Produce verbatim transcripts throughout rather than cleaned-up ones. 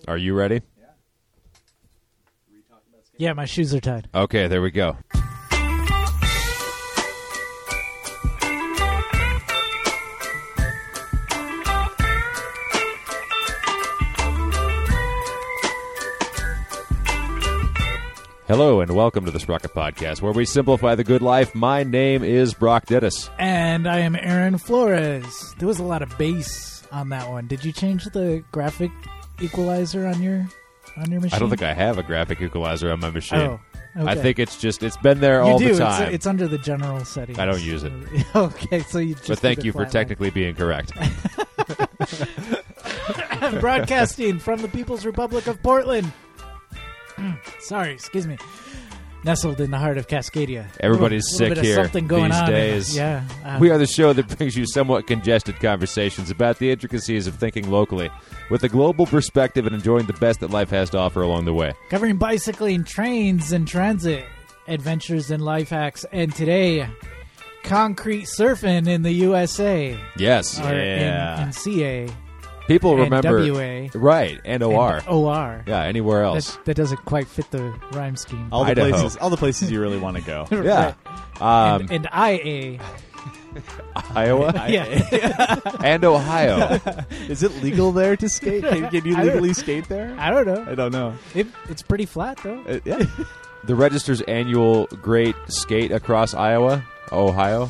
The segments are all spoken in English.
Are you ready? Yeah, my shoes are tied. Okay, there we go. Hello and welcome to the Sprocket Podcast, where we simplify the good life. My name is Brock Dittus. And I am Aaron Flores. There was a lot of bass on that one. Did you change the graphic equalizer on your on your machine? I don't think I have a graphic equalizer on my machine. Oh, okay. I think it's just, it's been there you all do. the time. It's, it's under the general settings. I don't use it. Okay, so you just But thank keep it you for flat technically being correct. line. Broadcasting from the People's Republic of Portland. Sorry, excuse me. Nestled in the heart of Cascadia. Everybody's Little- little sick bit of here something going these on in- days. yeah. Uh, We are the show that brings you somewhat congested conversations about the intricacies of thinking locally with a global perspective and enjoying the best that life has to offer along the way. covering bicycling, trains, and transit adventures and life hacks. And today, concrete surfing in the U S A. Yes. Or Yeah. in, in C A. People and remember. W A. Right. And O R. And O R. Yeah, anywhere else. That, that doesn't quite fit the rhyme scheme. All the Idaho. places, all the places you really want to go. Yeah. Um, and, and I A. Iowa Yeah. and Ohio. Is it legal there to skate? Can, can you I don't- legally skate there? I don't know. I don't know. It, it's pretty flat, though. Uh, yeah. The Register's annual Great Skate Across Iowa. Ohio.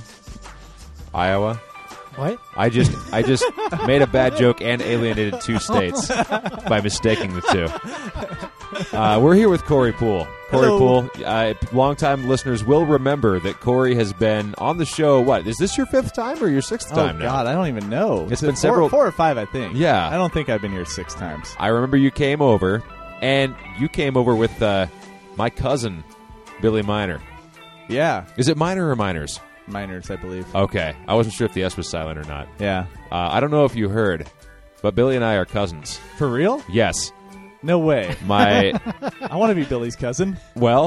Iowa. What? I just I just made a bad joke and alienated two states by mistaking the two. Uh, we're here with Corey Poole. Corey Hello. Poole, uh, longtime listeners will remember that Corey has been on the show. What, is this your fifth time or your sixth Oh time now? God, I don't even know. It's Is it been four, several- four or five, I think. Yeah. I don't think I've been here six times. I remember you came over, and you came over with uh, my cousin, Billy Miner. Yeah, Is it Miner or Miners? minors, I believe. Okay. I wasn't sure if the S was silent or not. Yeah, Uh, I don't know if you heard, but Billy and I are cousins. for real? Yes. No way. My, I want to be Billy's cousin. well,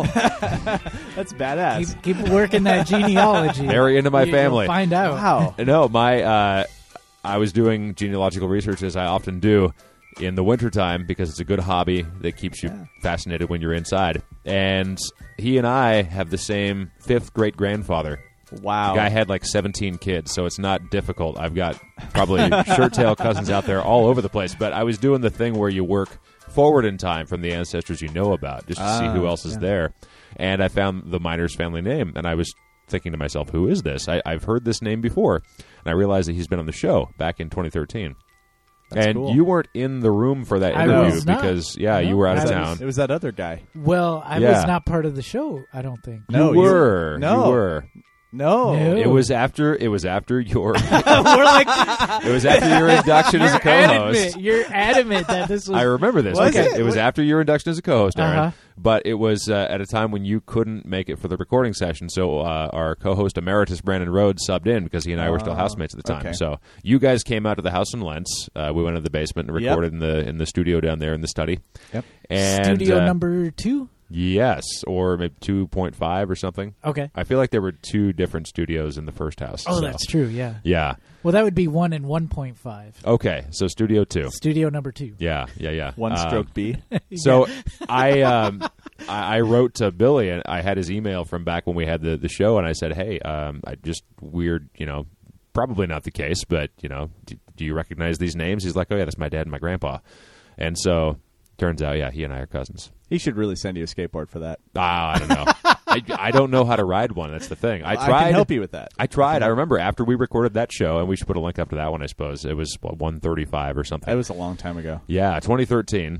That's badass. Keep, keep working that genealogy. very into my You- family. You'll find out. Wow. No, my uh, I was doing genealogical research, as I often do, in the wintertime because it's a good hobby that keeps you Yeah. fascinated when you're inside. And he and I have the same fifth great-grandfather. Wow. The guy had like seventeen kids, so it's not difficult. I've got probably shirt-tail cousins out there all over the place. But I was doing the thing where you work forward in time from the ancestors you know about, just to see Ah, who else is yeah. there. And I found the Miners family name, and I was thinking to myself, who is this? I, I've heard this name before. And I realized that he's been on the show back in twenty thirteen. That's and cool. you weren't in the room for that I interview was not. because, yeah, No, you were out of I town. It was that other guy. Well, I Yeah. was not part of the show, I don't think. No, you you- were. no. You were. No. No. It was after. It was after your. We're like, It was after your induction as a you're co-host. adamant. You're adamant that this was. I remember this. Was because it? It was after your induction as a co-host, Aaron. Uh-huh. But it was uh, at a time when you couldn't make it for the recording session. So uh, our co-host emeritus Brandon Rhodes subbed in because he and I were still Oh, housemates at the time. okay. So you guys came out to the house in Lentz. Uh, we went to the basement and Yep. recorded in the in the studio down there in the study. Yep. And Studio uh, number two? yes, or maybe two point five or something. Okay. I feel like there were two different studios in the first house. Oh, so- that's true, yeah. Yeah. Well, that would be one and one point five. Okay. So studio two. Studio number two. Yeah. Yeah. Yeah. One Uh, stroke B. So I um, I I wrote to Billy, and I had his email from back when we had the, the show, and I said, hey, um, I just weird, you know, probably not the case, but, you know, do, do you recognize these names? He's like, oh, yeah, that's my dad and my grandpa. And so turns out, yeah, he and I are cousins. He should really send you a skateboard for that. Ah, I don't know. I, I don't know how to ride one. That's the thing. I tried. I can help you with that. I tried. I remember after we recorded that show, and we should put a link up to that one, I suppose. It was, what, one thirty-five or something. That was a long time ago. Yeah, twenty thirteen.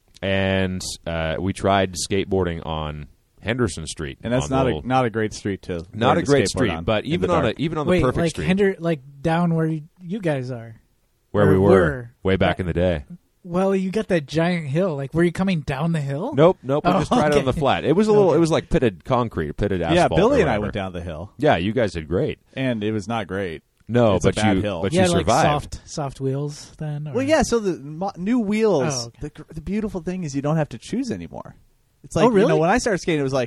And uh, we tried skateboarding on Henderson Street. And that's on the not a little- not a great street to not learn a to great skateboard street, on but in even the on a dark. even on the Wait, perfect like street Hinder, like down where you, you guys are. where or we were, were. way back in the day. Well, you got that giant hill. Like, were you coming down the hill? Nope, nope. We Oh, just tried it on okay. the flat. It was a little. Okay. It was like pitted concrete, pitted asphalt. Yeah, or Billy and I whatever. went down the hill, Yeah, you guys did great. and it was not great. No, It's a but bad you, hill. but You you had, like, survived. soft, soft wheels then? or- Well, yeah. So the mo- new wheels. Oh, okay. the, gr- the beautiful thing is you don't have to choose anymore. It's like Oh, really? you know when I started skating, it was like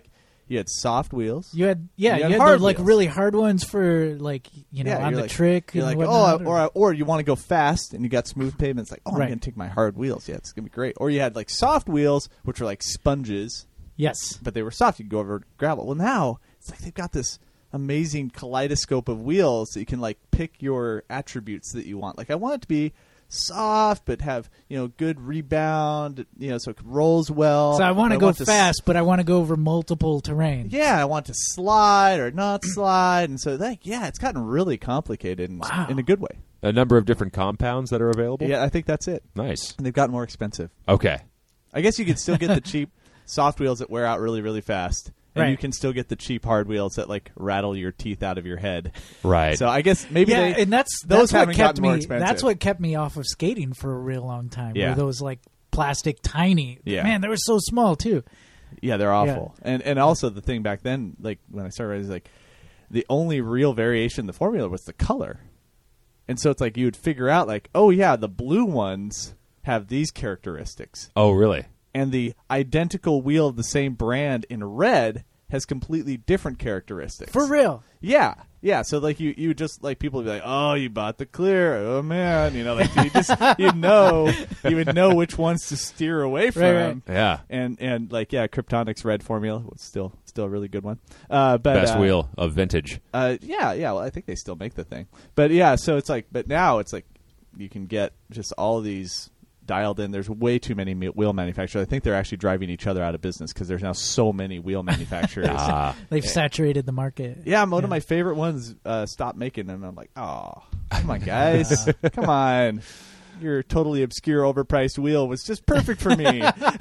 you had soft wheels. You had yeah, You you had had, hard the, like wheels. really hard ones for like you know Yeah, on you're the like- trick. You're and like, whatnot, oh, or or you want to go fast, and you got smooth pavements. Like, oh, I'm Right. gonna take my hard wheels. Yeah, it's gonna be great. Or you had like soft wheels, which were like sponges, yes, but they were soft. You could go over gravel. Well, now it's like they've got this amazing kaleidoscope of wheels that you can like pick your attributes that you want. Like, I want it to be soft, but have you know good rebound. You know, so it rolls well. so I want to But go s- fast, but I want to go over multiple terrain. Yeah, I want to slide or not slide, and so like yeah, it's gotten really complicated in, Wow. in a good way. A number of different compounds that are available. Yeah, I think that's it. Nice. And they've gotten more expensive. Okay. I guess you could still get the cheap soft wheels that wear out really, really fast, and Right. you can still get the cheap hard wheels that like rattle your teeth out of your head. Right. So I guess maybe yeah, they, and that's those that's what haven't kept gotten me. more expensive. That's what kept me off of skating for a real long time. Yeah. Were those like plastic tiny? Yeah. Man, they were so small too. yeah, they're awful. And and also the thing back then, like when I started, is like the only real variation in the formula was the color, and so it's like you would figure out like, oh yeah, the blue ones have these characteristics, oh, really? and the identical wheel of the same brand in red has completely different characteristics. For real. Yeah, yeah. So like you, you just like people would be like, oh, you bought the clear. Oh man, you know, like you just you know you would know which ones to steer away from. Right, right. Yeah. And and like yeah, Kryptonic's red formula was still still a really good one. Uh, but Best uh, wheel of vintage. Uh, yeah, yeah. Well, I think they still make the thing. But yeah, so it's like, but now it's like you can get just all of these dialed in. There's way too many me- wheel manufacturers. I think they're actually driving each other out of business because there's now so many wheel manufacturers. Ah. They've saturated the market. Yeah, one of my favorite ones uh, stopped making them. I'm like, oh, come on, guys. Come on. Your totally obscure, overpriced wheel was just perfect for me.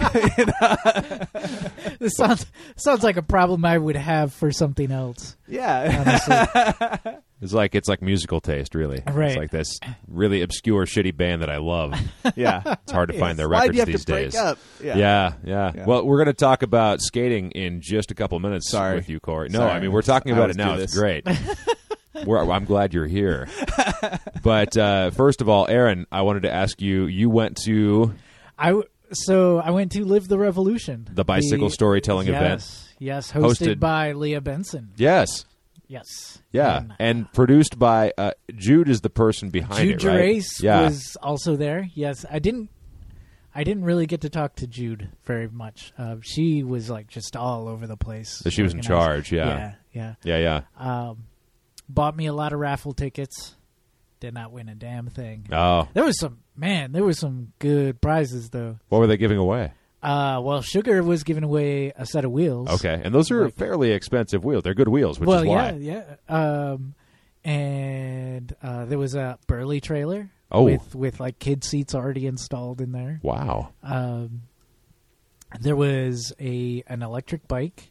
This sounds sounds like a problem I would have for something else. Yeah. Honestly. It's like it's like musical taste, really. Right. It's like this really obscure, shitty band that I love. Yeah. It's hard to find their Why records do you have these to break days. up? Yeah. Yeah, yeah. Yeah. Well, we're going to talk about skating in just a couple minutes Sorry. with you, Corey. No, Sorry. I mean we're talking I about it always now. do It's this. great. we're, I'm glad you're here. But uh, first of all, Aaron, I wanted to ask you. You went to I w- so I went to Live the Revolution, The bicycle storytelling yes, event. Yes, hosted, Hosted- by Leah Benson. yes, Yes. yeah, And, and produced by uh, Jude is the person behind Jude it, right? Gerace Yeah. was also there. Yes, I didn't. I didn't really get to talk to Jude very much. Uh, she was like just all over the place. So she was in organizing. charge, yeah. yeah, yeah, yeah. yeah. Um, bought me a lot of raffle tickets. Did not win a damn thing. Oh, There was some man. There was some good prizes though. what were they giving away? Uh, well, Sugar was giving away a set of wheels. Okay, and those are Like- fairly expensive wheels. They're good wheels, which well, is why. yeah, yeah. Um, and uh, there was a Burley trailer. Oh. with with like kid seats already installed in there. Wow. Um, there was a an electric bike.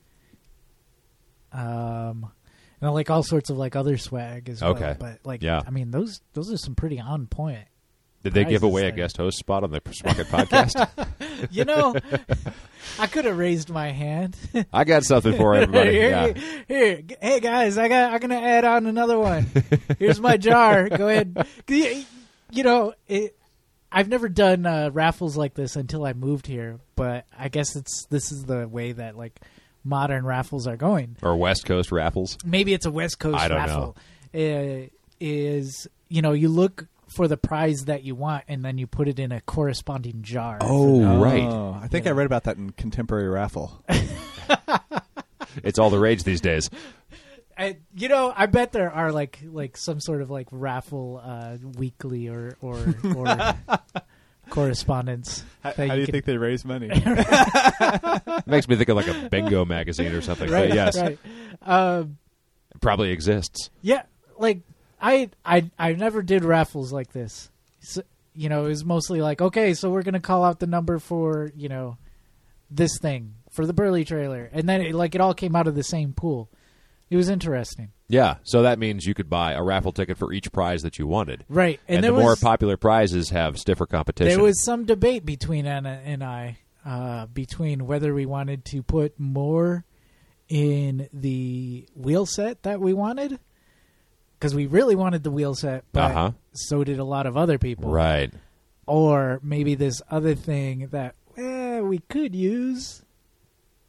Um, and like all sorts of like other swag as well. Okay. But like, Yeah. I mean, those those are some pretty on point. Did they give prizes away a there. guest host spot on the Sprocket podcast? You know, I could have raised my hand. I got something for everybody. here, Yeah. here, hey guys, I got. I'm gonna add on another one. Here's my jar. Go ahead. You, you know, it, I've never done uh, raffles like this until I moved here, but I guess it's this is the way that like modern raffles are going. Or West Coast raffles. Maybe it's a West Coast I don't raffle. Uh, is you know you look for the prize that you want and then you put it in a corresponding jar. Oh, right. Oh, I think I read about that in Contemporary Raffle. It's all the rage these days. I, you know, I bet there are like like some sort of like raffle uh, weekly or or, or correspondence. How, that how do you can- think they raise money? It makes me think of like a bingo magazine or something. Right, But yes, right. Um, it probably exists. yeah, like I I I never did raffles like this. So, you know, it was mostly like, okay, so we're gonna call out the number for you know this thing for the Burley trailer, and then it, like it all came out of the same pool. It was interesting, Yeah, so that means you could buy a raffle ticket for each prize that you wanted. right? And, there the more was, popular prizes have stiffer competition. There was some debate between Anna and I uh, between whether we wanted to put more in the wheel set that we wanted, because we really wanted the wheel set, but Uh-huh. so did a lot of other people. Right. Or maybe this other thing that eh, we could use,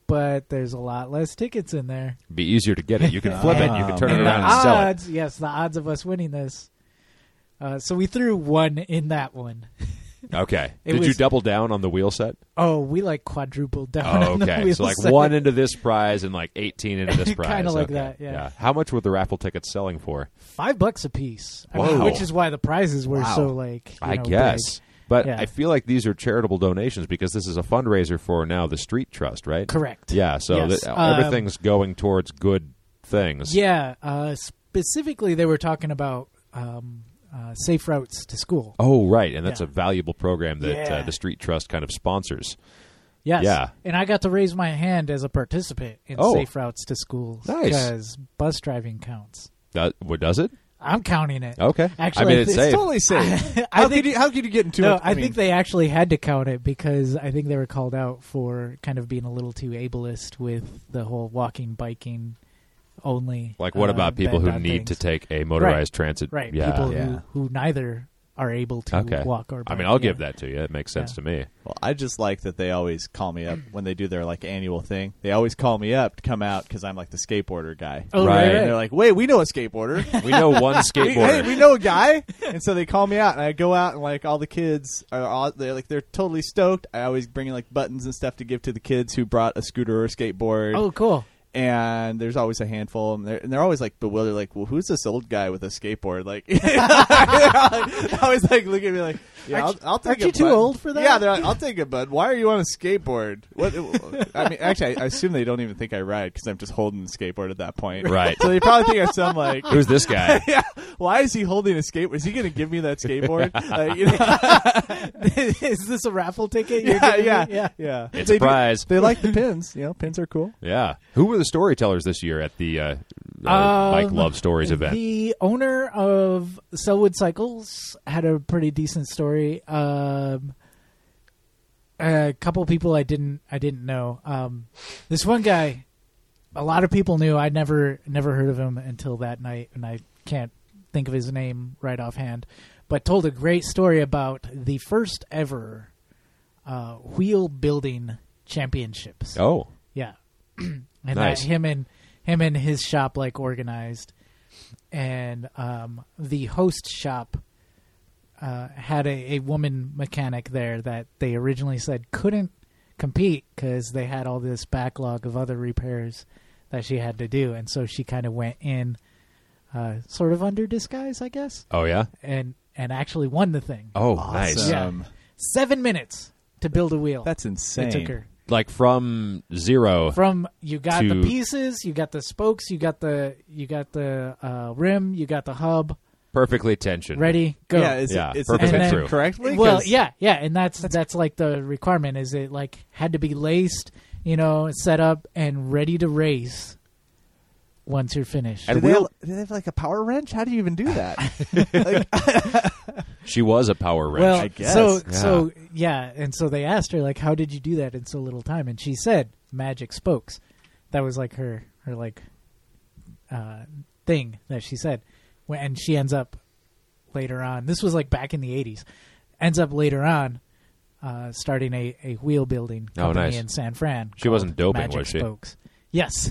but there's a lot less tickets in there. Be easier to get it. You can flip it. You can turn it And around the and sell it. odds, yes, the odds of us winning this. Uh, so we threw one in that one. Okay. It Did you was- double down on the wheel set? Oh, we like quadrupled down Oh, on the okay. wheel So like set. one into this prize and like eighteen into this prize. Kinda like Okay. that, yeah. How much were the raffle tickets selling for? Five bucks a piece. I mean, Whoa. which is why the prizes were Wow. so like. You I know, guess. big. But Yeah. I feel like these are charitable donations because this is a fundraiser for now the Street Trust, right? Correct. Yeah. So Yes. th- Um, everything's going towards good things. Yeah. Uh, specifically, they were talking about um, uh, safe routes to school. Oh, right. And that's Yeah. a valuable program that Yeah. uh, the Street Trust kind of sponsors. Yes. Yeah. And I got to raise my hand as a participant in Oh. safe routes to schools. Nice. Because bus driving counts. That, what does it? I'm counting it. Okay. Actually, I mean, I it's think- safe. Totally safe. I how think- could you how could you get into No, it? I, mean, think they actually had to count it because I think they were called out for kind of being a little too ableist with the whole walking, biking only. Like, what uh, about people bend who on need things. to take a motorized Right. transit? Right. Yeah. People Yeah. Who, who neither are able to Okay. walk or I bike. mean, I'll yeah. give that to you. It makes sense Yeah. to me. Well, I just like that they always call me up when they do their like annual thing. They always call me up to come out because I'm like the skateboarder guy. Oh, Right. right. And right. they're like, "Wait, we know a skateboarder. We know one We- skateboarder. hey, we know a guy." And so they call me out, and I go out, and like all the kids are all they're like they're totally stoked. I always bring in like buttons and stuff to give to the kids who brought a scooter or a skateboard. Oh, cool. And there's always a handful, and they're, and they're always like bewildered, like, "Well, who's this old guy with a skateboard?" Like, I always like look at me like, "Yeah, I'll, Aren't you- I'll take aren't it." you too bud." old for that? Yeah, they're like, "I'll take it, bud. Why are you on a skateboard?" What? I mean, actually, I, I assume they don't even think I ride because I'm just holding the skateboard at that point. Right. So they probably think I'm some like, Who's this guy? yeah. Why is he holding a skateboard? Is he going to give me that skateboard? Like, you know, Is this a raffle ticket? You're yeah, giving me? yeah, yeah. yeah. It's They a do- prize. They like the pins. You know, pins are cool. Yeah. Who were the storytellers this year at the uh, uh, Bike Um, Love Stories event? The owner of Selwood Cycles had a pretty decent story. Um, a couple people I didn't I didn't know. Um, this one guy, a lot of people knew. I never never heard of him until that night, and I can't think of his name right offhand. But told a great story about the first ever uh, wheel building championships. Oh, Yeah, and Nice. that him and him and his shop like organized, and um, the host shop uh, had a, a woman mechanic there that they originally said couldn't compete because they had all this backlog of other repairs that she had to do, and so she kind of went in, uh, sort of under disguise, I guess, oh yeah. and and actually won the thing. Oh, nice. Yeah. Um, Seven minutes to build a wheel. That's insane. it took her. Like from zero. From you got to- the pieces, you got the spokes, you got the you got the uh, rim, you got the hub, Perfectly tensioned. ready, go. Yeah, is Yeah, it, is perfect it and true. then correctly? Well, 'Cause- yeah, yeah, and that's that's like the requirement. Is it like had to be laced, you know, set up and ready to race once you're finished. Do And they, we'll- have, do they have like a power wrench? How do you even do that? like, She was a power wrench. Well, I guess. so Yeah. so yeah, and so they asked her like, "How did you do that in so little time?" And she said, "Magic spokes." That was like her her like uh, thing that she said, When- and she ends up later on. This was like back in the eighties. Ends up later on uh, starting a, a wheel building Oh, company nice. in San Fran. She wasn't called doping, Magic was she? Spokes. Yes.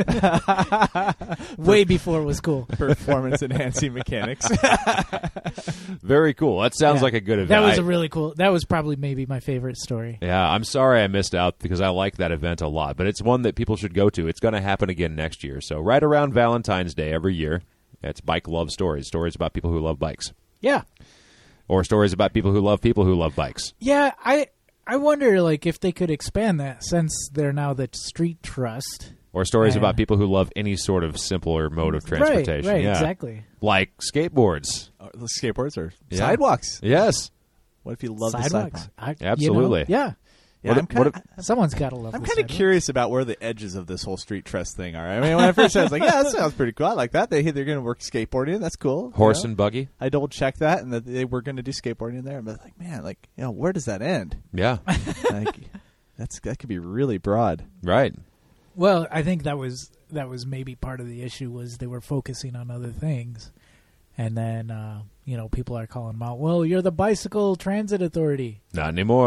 Way before it was cool. performance enhancing mechanics. Very cool. That sounds Yeah. like a good event. That was I- a really cool. That was probably maybe my favorite story. Yeah, I'm sorry I missed out because I like that event a lot, but it's one that people should go to. It's going to happen again next year. So right around Valentine's Day every year, it's Bike Love Stories, stories about people who love bikes, Yeah. or stories about people who love people who love bikes. Yeah, I I wonder like if they could expand that since they're now the Street Trust. Or stories Yeah. about people who love any sort of simpler mode of transportation. Right, right, yeah. exactly. Like skateboards. Or the skateboards or Yeah. sidewalks. Yes. What if you love the Sidewalks. sidewalk? I, you know, Absolutely. yeah. Yeah, What I'm if- what kind of Someone's got to love I'm the kind of sidewalk. curious about where the edges of this whole street trust thing are. I mean, when I first started, I was like, "Yeah, that sounds pretty cool. I like that." They they're going to work skateboarding. That's cool. you Horse know? and buggy. I double checked that, and that they were going to do skateboarding in there. But like, man, like, you know, where does that end? Yeah. Like, that's that could be really broad. Right. Well, I think that was that was maybe part of the issue was they were focusing on other things, and then uh, you know people are calling them out. Well, you're the Bicycle Transit Authority. Not anymore.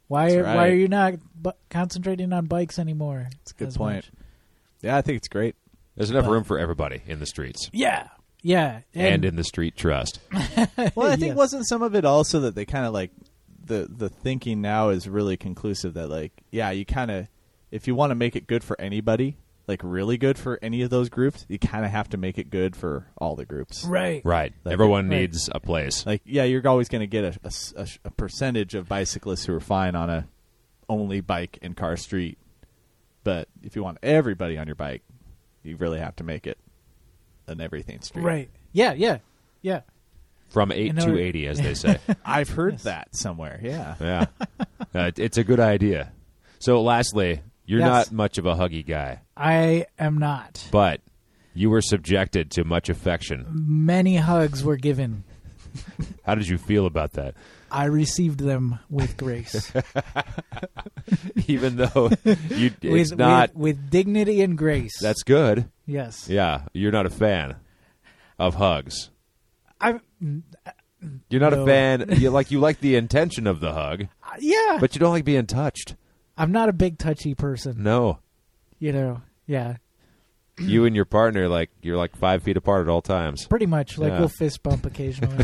Why That's are, right. why are you not bu- concentrating on bikes anymore? That's a good as point. much? Yeah, I think it's great. There's enough But- room for everybody in the streets Yeah, yeah, and, in the street trust. Well, I think Yes. wasn't some of it also that they kind of like the the thinking now is really conclusive that like yeah, you kind of if you want to make it good for anybody, like really good for any of those groups, you kind of have to make it good for all the groups. right. Right. Like- Everyone Right. needs a place. Like yeah, you're always going to get a, a s- a sh- a percentage of bicyclists who are fine on a only bike and car street, but if you want everybody on your bike, you really have to make it an everything street. Right. Yeah, yeah, yeah. From eight You know- to eighty, as they say. I've heard that somewhere. Yeah. Yeah. Uh, it's a good idea. So, lastly, you're Yes. not much of a huggy guy, I am not. but you were subjected to much affection. Many hugs were given. How did you feel about that? I received them with grace. Even though you, it's with, not. with, with dignity and grace. That's good. yes. Yeah. You're not a fan of hugs. I You're not No. a fan. You like you like the intention of the hug, yeah. but you don't like being touched. I'm not a big touchy person. No. You know. Yeah. You and your partner, like you're like five feet apart at all times. Pretty much. Like Yeah. we'll fist bump occasionally.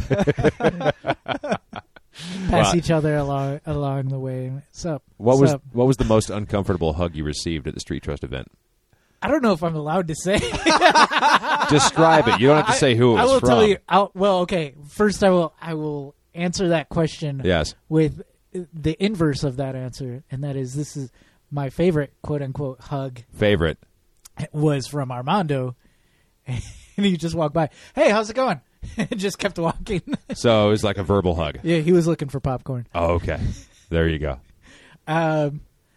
Pass Well, each other along along the way. Sup? What was Sup? what was the most uncomfortable hug you received at the Street Trust event? I don't know if I'm allowed to say. Describe it. You don't have to say who it was I will from. tell you. I'll, well, okay. First, I will. I will answer that question. Yes. With the inverse of that answer, and that is, this is my favorite quote unquote hug Favorite. was from Armando, and he just walked by. Hey, how's it going? And just kept walking. So it was like a verbal hug. Yeah, he was looking for popcorn. Oh, okay. There you go. Um,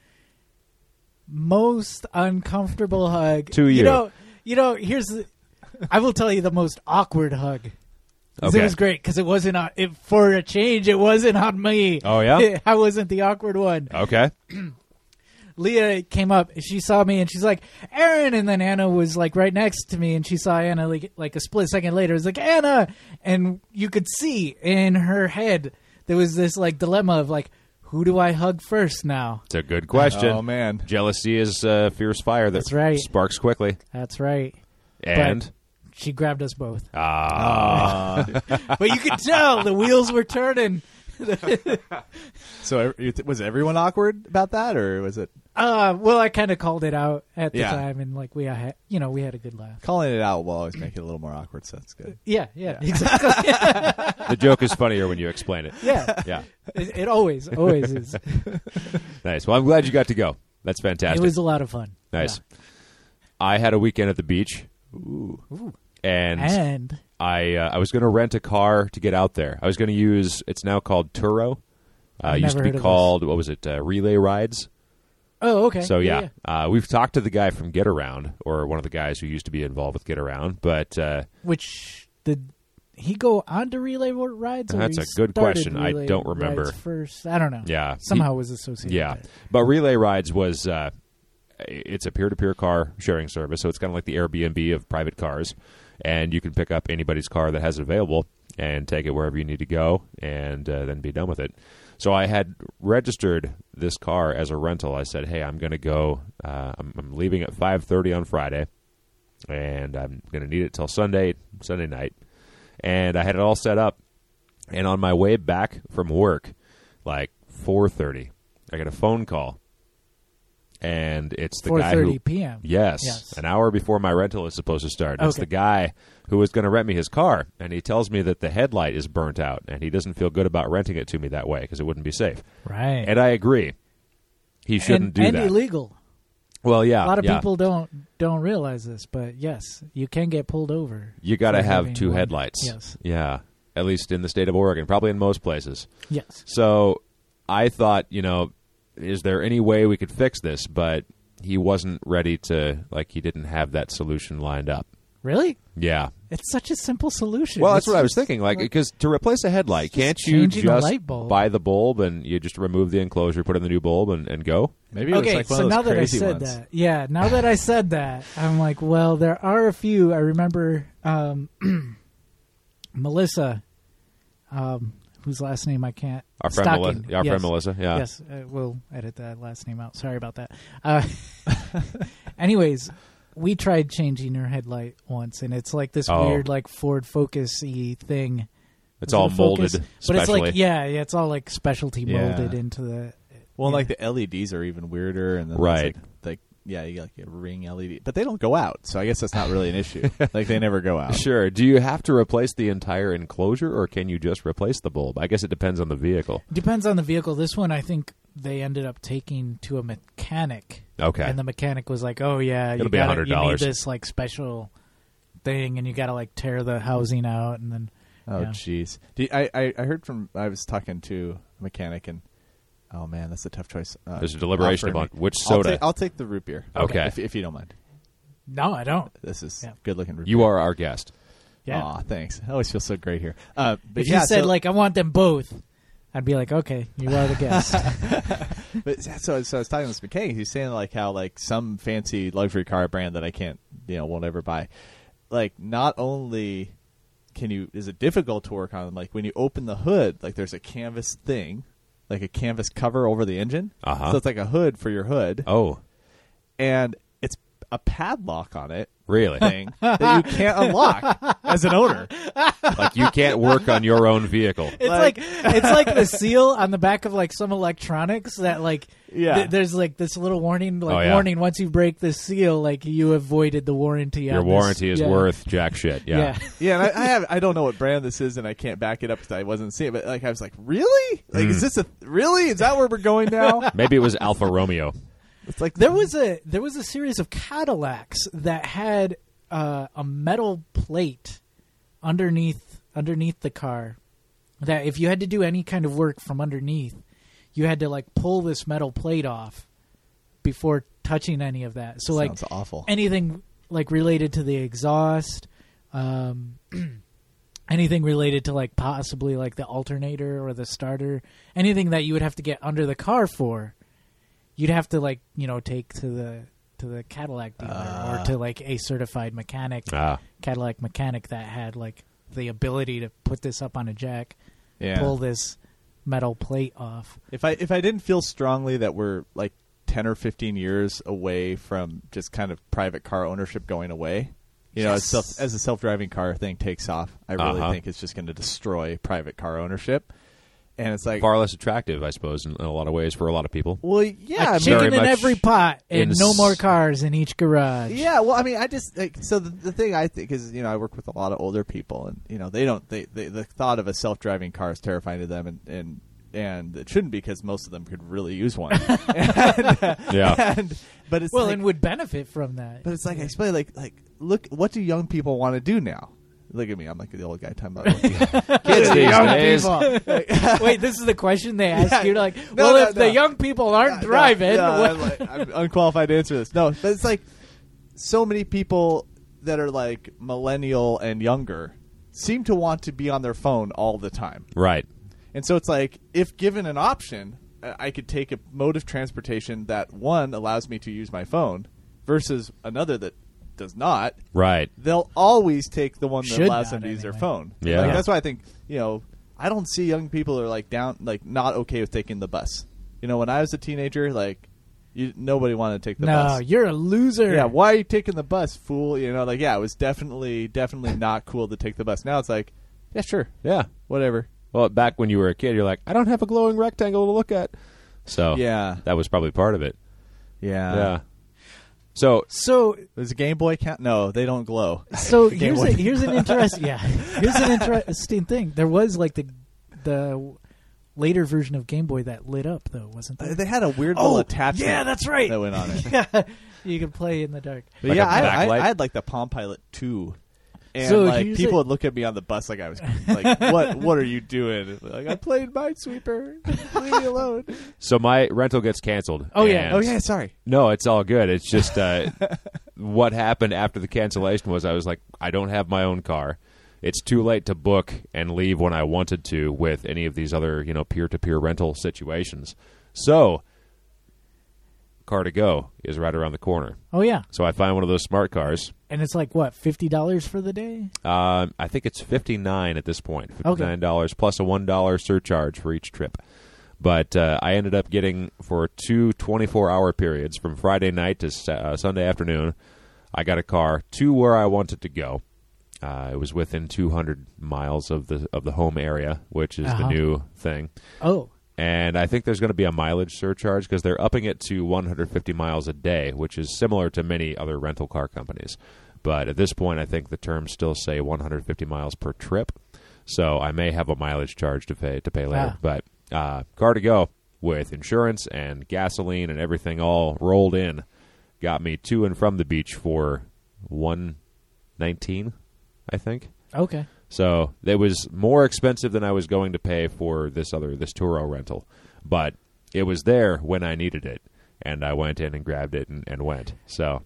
most uncomfortable hug To you. You know, you know. Here's, the, I will tell you the most awkward hug. 'Cause Okay. It was great because it wasn't on, it, for a change. It wasn't on me. Oh, yeah? I wasn't the awkward one. Okay. Leah came up. She saw me and she's like, "Aaron," and then Anna was like right next to me, and she saw Anna like like a split second later. It was like, "Anna," and you could see in her head there was this like dilemma of like, who do I hug first now? It's a good question. Oh man. Jealousy is uh, fierce fire that That's right. sparks quickly. That's right. And She grabbed us both, ah, but you could tell the wheels were turning. So ev- you th- was everyone awkward about that, or was it Uh, well, I kind of called it out at the Yeah. time, and like we had, you know, we had a good laugh. calling it out? Will always make it a little more awkward. So that's good. Yeah, yeah, exactly. the joke is funnier when you explain it. Yeah, Yeah. it, it always, always is. Nice. Well, I'm glad you got to go. That's fantastic. It was a lot of fun. Nice. I had a weekend at the beach, Ooh. Ooh. and And I uh, I was going to rent a car to get out there. I was going to use. It's now called Turo. Uh, I've it used never to heard be of called what was it? Uh, Relay Rides. oh, okay. So yeah, Uh, we've talked to the guy from Get Around, or one of the guys who used to be involved with Get Around. But uh, Which did he go on to relay rides? Or That's he a good started question. I relay don't remember. rides first. I don't know. yeah, Somehow he- was associated. yeah. with it. But Relay Rides was uh, it's a peer-to-peer car sharing service, so it's kind of like the Airbnb of private cars, and you can pick up anybody's car that has it available and take it wherever you need to go, and uh, then be done with it. So I had registered this car as a rental. I said, "Hey, I'm going to go. Uh, I'm, I'm leaving at five thirty on Friday, and I'm going to need it till Sunday, Sunday night." And I had it all set up. And on my way back from work, like four thirty, I get a phone call, and it's the four guy who. thirty p.m. Yes, Yes. an hour before my rental is supposed to start. It's Okay. the guy who was going to rent me his car, and he tells me that the headlight is burnt out, and he doesn't feel good about renting it to me that way because it wouldn't be safe. Right. And I agree. He shouldn't and, do and that. illegal. Well, yeah, A lot of yeah. people don't don't realize this, but yes, you can get pulled over. You got to for have having two one. headlights. Yes. Yeah, at least in the state of Oregon, probably in most places. Yes. So I thought, you know, is there any way we could fix this? But he wasn't ready to, like, he didn't have that solution lined up. Really? Yeah. It's such a simple solution. Well, that's It's what I was just thinking. Like, like- because to replace a headlight, It's just can't you changing a just light bulb. buy the bulb and you just remove the enclosure, put in the new bulb, and, and go? Maybe it was Okay, like one so of those now that I crazy said ones. that, yeah, now that I said that, I'm like, well, there are a few. I remember um, Melissa, um, whose last name I can't. Our friend, Stocking. Melissa, our yes. friend Melissa. Yeah. Yes, uh, we'll edit that last name out. Sorry about that. Uh, anyways, we tried changing her headlight once, and it's like this Oh. weird, like Ford Focus-y thing. It's Was it all a Focus? molded, but it's like specially. yeah, yeah, it's all like specialty Yeah. molded into the. Well, yeah. like the L E Ds are even weirder, and then Right. there's, like, like yeah, you got like a ring L E D, but they don't go out, so I guess that's not really an issue. Like they never go out. Sure. Do you have to replace the entire enclosure, or can you just replace the bulb? I guess it depends on the vehicle. Depends on the vehicle. This one, I think they ended up taking to a mechanic. Okay. And the mechanic was like, "Oh yeah, It'll you be gotta, one hundred you dollars. need this like special thing, and you got to like tear the housing out, and then." Oh, Yeah. jeez. Do- I, I I heard from I was talking to a mechanic, and oh man, that's a tough choice. Uh, There's a deliberation offering about me. which I'll soda. take, I'll take the root beer. Okay. if, if you don't mind. No, I don't. This is Yeah. good looking root You beer. are our guest. Yeah. Aw, thanks. I always feel so great here. Uh, but If yeah, you said so, like I want them both, I'd be like, okay, you are the guest. but so, so I was talking to this mechanic. He's saying like how like some fancy luxury car brand that I can't, you know, won't ever buy. Like not only can you is it difficult to work on them. Like when you open the hood, like there's a canvas thing, like a canvas cover over the engine. Uh-huh. So it's like a hood for your hood, Oh, and it's a padlock on it really? thing that you can't unlock as an owner. Like you can't work on your own vehicle. It's like, Like- it's like the seal on the back of like some electronics that like Yeah. th- there's like this little warning like Oh, yeah. warning once you break this seal like you avoided the warranty. Your on this. warranty is Yeah. worth jack shit. Yeah. Yeah. Yeah, and I, I have I don't know what brand this is, and I can't back it up because I wasn't seeing it. But like I was like, really? Like, Mm. is this a really? Is that where we're going now? Maybe it was Alfa Romeo. It's like There was a there was a series of Cadillacs that had uh, a metal plate underneath underneath the car that if you had to do any kind of work from underneath, you had to like pull this metal plate off before touching any of that. So like sounds awful. anything like related to the exhaust, um, anything related to like possibly like the alternator or the starter, anything that you would have to get under the car for, you'd have to like you know take to the to the Cadillac dealer Ah. or to like a certified mechanic, Ah. Cadillac mechanic that had like the ability to put this up on a jack, yeah. pull this metal plate off. If I if I didn't feel strongly that we're like ten or fifteen years away from just kind of private car ownership going away, you know, as Yes. self, as the self driving car thing takes off, I really Uh-huh. think it's just going to destroy private car ownership. And it's like, Far less attractive, I suppose, in, in a lot of ways for a lot of people. well, yeah, a I mean, chicken very in much every pot and in no s- more cars in each garage. yeah. Well, I mean, I just like so the, the thing I think is, you know, I work with a lot of older people, and you know, they don't they, they the thought of a self driving car is terrifying to them, and and and it shouldn't be because most of them could really use one. and, uh, Yeah. and- but it's Well, like, and would benefit from that. but it's like I explain, like like look, what do young people want to do now? Look at me, I'm like the old guy talking about Kids these days. Wait, this is the question they ask Yeah. you. Like, No, well, no, if no. the young people aren't driving, Yeah, what- I'm, like, I'm unqualified to answer this. No, but it's like so many people that are like millennial and younger seem to want to be on their phone all the time. Right. And so it's like, if given an option, uh, I could take a mode of transportation that, one, allows me to use my phone versus another that does not. Right. They'll always take the one that Should allows not, them to use their anyway. phone. Yeah. Like, that's why I think, you know, I don't see young people are like down, like not okay with taking the bus. You know, when I was a teenager, like, you, nobody wanted to take the no, bus. you're a loser. Yeah, why are you taking the bus, fool? You know, like, yeah, it was definitely, definitely not cool to take the bus. Now it's like, yeah, sure, Yeah. whatever. Well, back when you were a kid, you're like, I don't have a glowing rectangle to look at. So Yeah, that was probably part of it. yeah. yeah. So So, Does a Game Boy count? No, they don't glow. so Game here's Boy. a, here's an interesting yeah here's an interesting thing. There was like the the later version of Game Boy that lit up though, wasn't Uh, there? They had a weird little Oh, attachment. yeah, that's right. That went on it. Yeah, you could play in the dark. But Like yeah, a I, I, backlight? I had like the Palm Pilot two, and So like here's people a- would look at me on the bus like I was like, "What? What are you doing?" Like, I played Minesweeper. Leave me alone. so my rental gets canceled. Oh, yeah. and- Oh yeah, sorry. No, it's all good. It's just uh, what happened after the cancellation was I was like, I don't have my own car. It's too late to book and leave when I wanted to with any of these other, you know, peer-to-peer rental situations. So Car to Go is right around the corner. Oh yeah, So I find one of those smart cars. and it's like what fifty dollars for the day. Uh, I think it's fifty-nine at this point, fifty-nine dollars plus a one dollar surcharge for each trip. But uh, I ended up getting, for two twenty-four hour periods, from Friday night to sa- uh, Sunday afternoon, I got a car to where I wanted to go. Uh, it was within two hundred miles of the of the home area, which is Uh-huh. the new thing. Oh, And I think there's going to be a mileage surcharge because they're upping it to one hundred fifty miles a day, which is similar to many other rental car companies. But at this point, I think the terms still say one hundred fifty miles per trip. So I may have a mileage charge to pay to pay later. Ah. But uh, Car to Go with insurance and gasoline and everything all rolled in got me to and from the beach for one nineteen, I think. okay. So it was more expensive than I was going to pay for this other this Turo rental, but it was there when I needed it, and I went in and grabbed it and, and went. So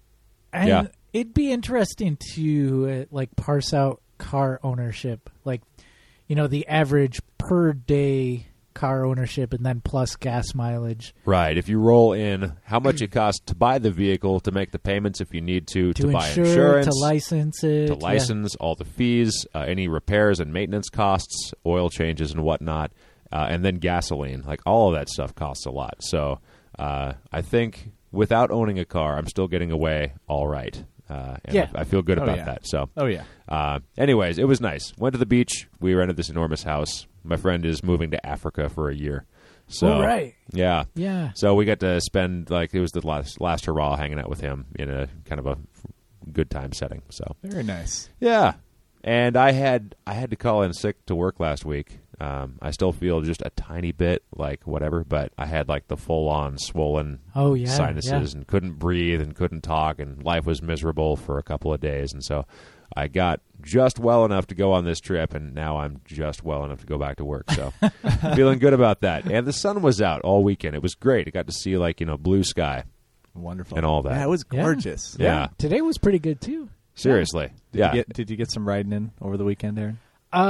And Yeah. it'd be interesting to uh, like parse out car ownership, like you know the average per day car ownership, and then plus gas mileage right, if you roll in how much it costs to buy the vehicle, to make the payments if you need to, to, to, buy insure, insurance, to license it, to yeah. license, all the fees, uh, any repairs and maintenance costs, oil changes and whatnot, uh, and then gasoline. Like all of that stuff costs a lot. So uh, I think without owning a car, I'm still getting away all right. Uh, and Yeah. I, I feel good Oh, about yeah. that. So, Oh yeah. uh, anyways, it was nice. Went to the beach. We rented this enormous house. My friend is moving to Africa for a year. So, All right. yeah. Yeah. So we got to spend, like, it was the last last hurrah hanging out with him in a kind of a good time setting. So, Very nice. yeah. And I had I had to call in sick to work last week. Um, I still feel just a tiny bit like whatever, but I had like the full on swollen Oh yeah. sinuses yeah. and couldn't breathe and couldn't talk, and life was miserable for a couple of days. And so I got just well enough to go on this trip, and now I'm just well enough to go back to work. So feeling good about that. And the sun was out all weekend. It was great. I got to see like, you know, blue sky Wonderful. and all that. Yeah, it was Yeah. gorgeous. Yeah. Today was pretty good too. Seriously. Did yeah. you get did you get some riding in over the weekend, Aaron?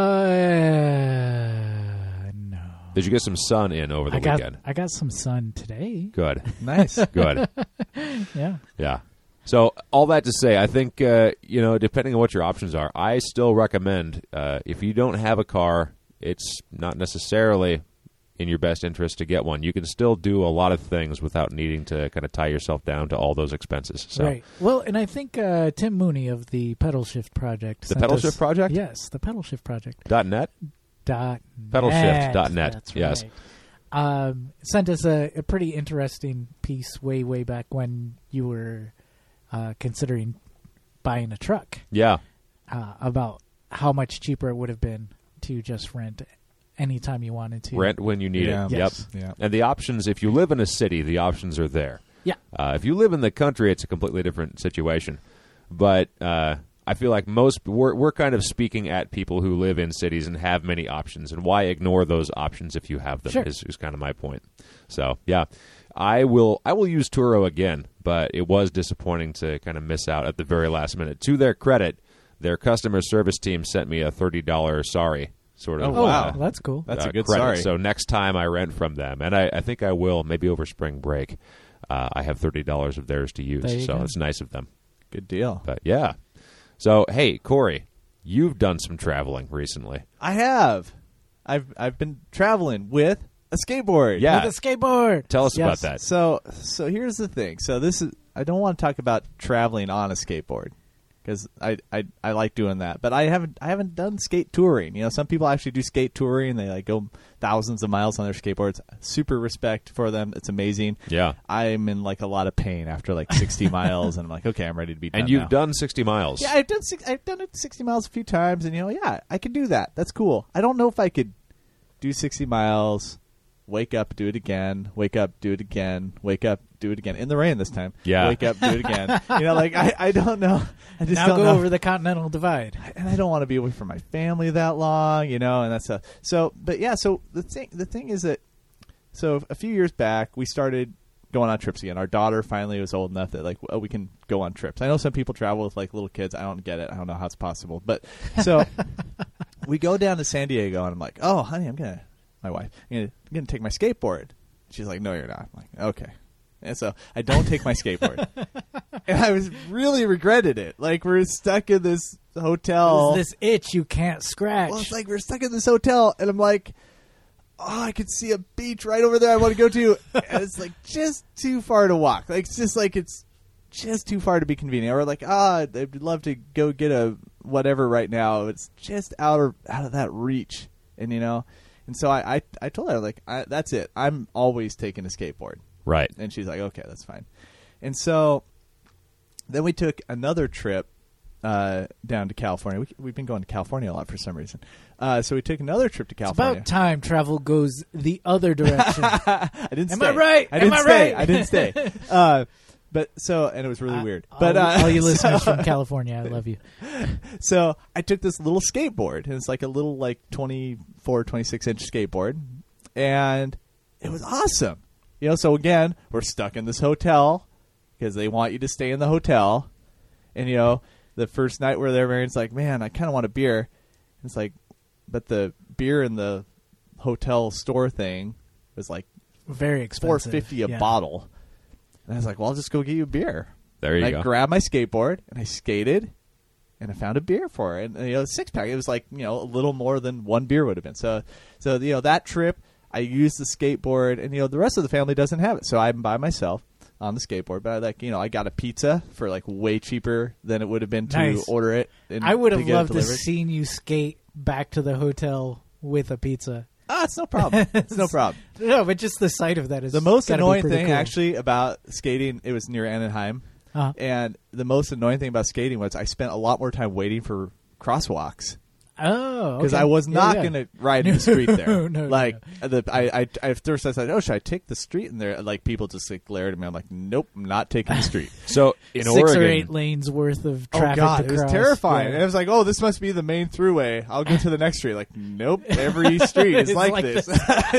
Uh, no. Did you get some sun in over the I got weekend? I got some sun today. Good. Nice. Good. Yeah. Yeah. So all that to say, I think, uh, you know, depending on what your options are, I still recommend uh, if you don't have a car, it's not necessarily in your best interest to get one. You can still do a lot of things without needing to kind of tie yourself down to all those expenses. So Right. Well, and I think uh, Tim Mooney of the Pedal Shift Project. The sent Pedal us- Shift Project? Yes, the Pedal Shift Project. dot net? Dot pedal shift net. dot net. That's Yes. right. Um, sent us a, a pretty interesting piece way, way back when you were uh, considering buying a truck Yeah. uh, about how much cheaper it would have been to just rent anytime you wanted to. Rent when you need Yeah. it. Yes. Yep. Yeah. And the options, if you live in a city, the options are there. Yeah. Uh, if you live in the country, it's a completely different situation. But uh, I feel like most we're we're kind of speaking at people who live in cities and have many options, and why ignore those options if you have them? Sure. Is, is kind of my point. So yeah, I will I will use Turo again, but it was disappointing to kind of miss out at the very last minute. To their credit, their customer service team sent me a thirty dollars sorry sort of. Oh, wow. uh, Oh, that's cool. That's uh, a good credit. sorry. So next time I rent from them, and I, I think I will, maybe over spring break, uh, I have thirty dollars of theirs to use. There you So go. it's nice of them. Good deal. But yeah. So, hey, Corey, you've done some traveling recently. I have. I've I've been traveling with a skateboard. Yeah. With a skateboard. Tell us Yes. about that. So so here's the thing. So this is I don't want to talk about traveling on a skateboard because I, I I like doing that, but I haven't I haven't done skate touring. You know, some people actually do skate touring. They like go thousands of miles on their skateboards. Super respect for them. It's amazing. Yeah. I'm in like a lot of pain after like sixty miles, and I'm like, okay, I'm ready to be done. And you've now. done sixty miles. Yeah, I've done six, I've done it sixty miles a few times, and you know, yeah, I can do that. That's cool. I don't know if I could do sixty miles, wake up, do it again, wake up, do it again, wake up, do it again in the rain this time. Yeah. wake up, do it again. You know, like I, I don't know. I just Now don't go know. over the Continental Divide. And I don't want to be away from my family that long, you know, and that's a, so. But yeah, so the thing, the thing is that, so a few years back we started going on trips again. Our daughter finally was old enough that like, oh, we can go on trips. I know some people travel with like little kids. I don't get it. I don't know how it's possible, but so we go down to San Diego, and I'm like, oh, honey, I'm gonna, my wife, I'm gonna, I'm gonna take my skateboard. She's like, no, you're not. I'm like, okay. And so I don't take my skateboard. And I was really regretted it. Like, we're stuck in this hotel. There's this itch you can't scratch. Well, it's like we're stuck in this hotel, and I'm like, oh, I could see a beach right over there I want to go to. And it's like just too far to walk. Like, it's just like it's just too far to be convenient. Or like, ah, oh, I'd love to go get a whatever right now. It's just out of out of that reach. And you know, and so I I, I told her, like, I, that's it. I'm always taking a skateboard. Right. And she's like, okay, that's fine. And so then we took another trip uh, down to California. We, we've been going to California a lot for some reason. Uh, so we took another trip to It's California. about time travel goes the other direction. I didn't Am stay. I right? I didn't Am I stay. right? I didn't stay. Uh, but so, and it was really Uh, weird. all, But uh, all you so, listeners from California, I love you. So I took this little skateboard, and it's like a little like twenty-four, twenty-six inch skateboard, and it was awesome. You know, so again, we're stuck in this hotel because they want you to stay in the hotel. And, you know, the first night we're there, Marion's like, man, I kind of want a beer. And it's like, but the beer in the hotel store thing was like Very expensive. four fifty a yeah. bottle. And I was like, well, I'll just go get you a beer. There you and go. I grabbed my skateboard, and I skated, and I found a beer for her. And, you know, a six-pack. It was like, you know, a little more than one beer would have been. So, so you know, that trip, I used the skateboard, and, you know, the rest of the family doesn't have it. So I'm by myself on the skateboard. But, I like, you know, I got a pizza for, like, way cheaper than it would have been to Nice. order it. And I would to have get it loved to delivered. seen you skate back to the hotel with a pizza. Ah, it's no problem. It's no problem. No, but just the sight of that is The most gotta be annoying pretty thing, cool. actually, about skating, it was near Anaheim. Uh-huh. And the most annoying thing about skating was I spent a lot more time waiting for crosswalks. Oh, Because okay. I was Yeah, not yeah. going to ride in the street there. No, no, like the I, I, I first I said, oh, should I take the street? And there, like people just like glared at me. I'm like, nope, I'm not taking the street. So in Six Oregon, or eight lanes worth of Oh traffic God, to it was cross. terrifying. Yeah. And I was like, oh, this must be the main throughway. I'll go to the next street. Like, nope, every street is It's like, like this.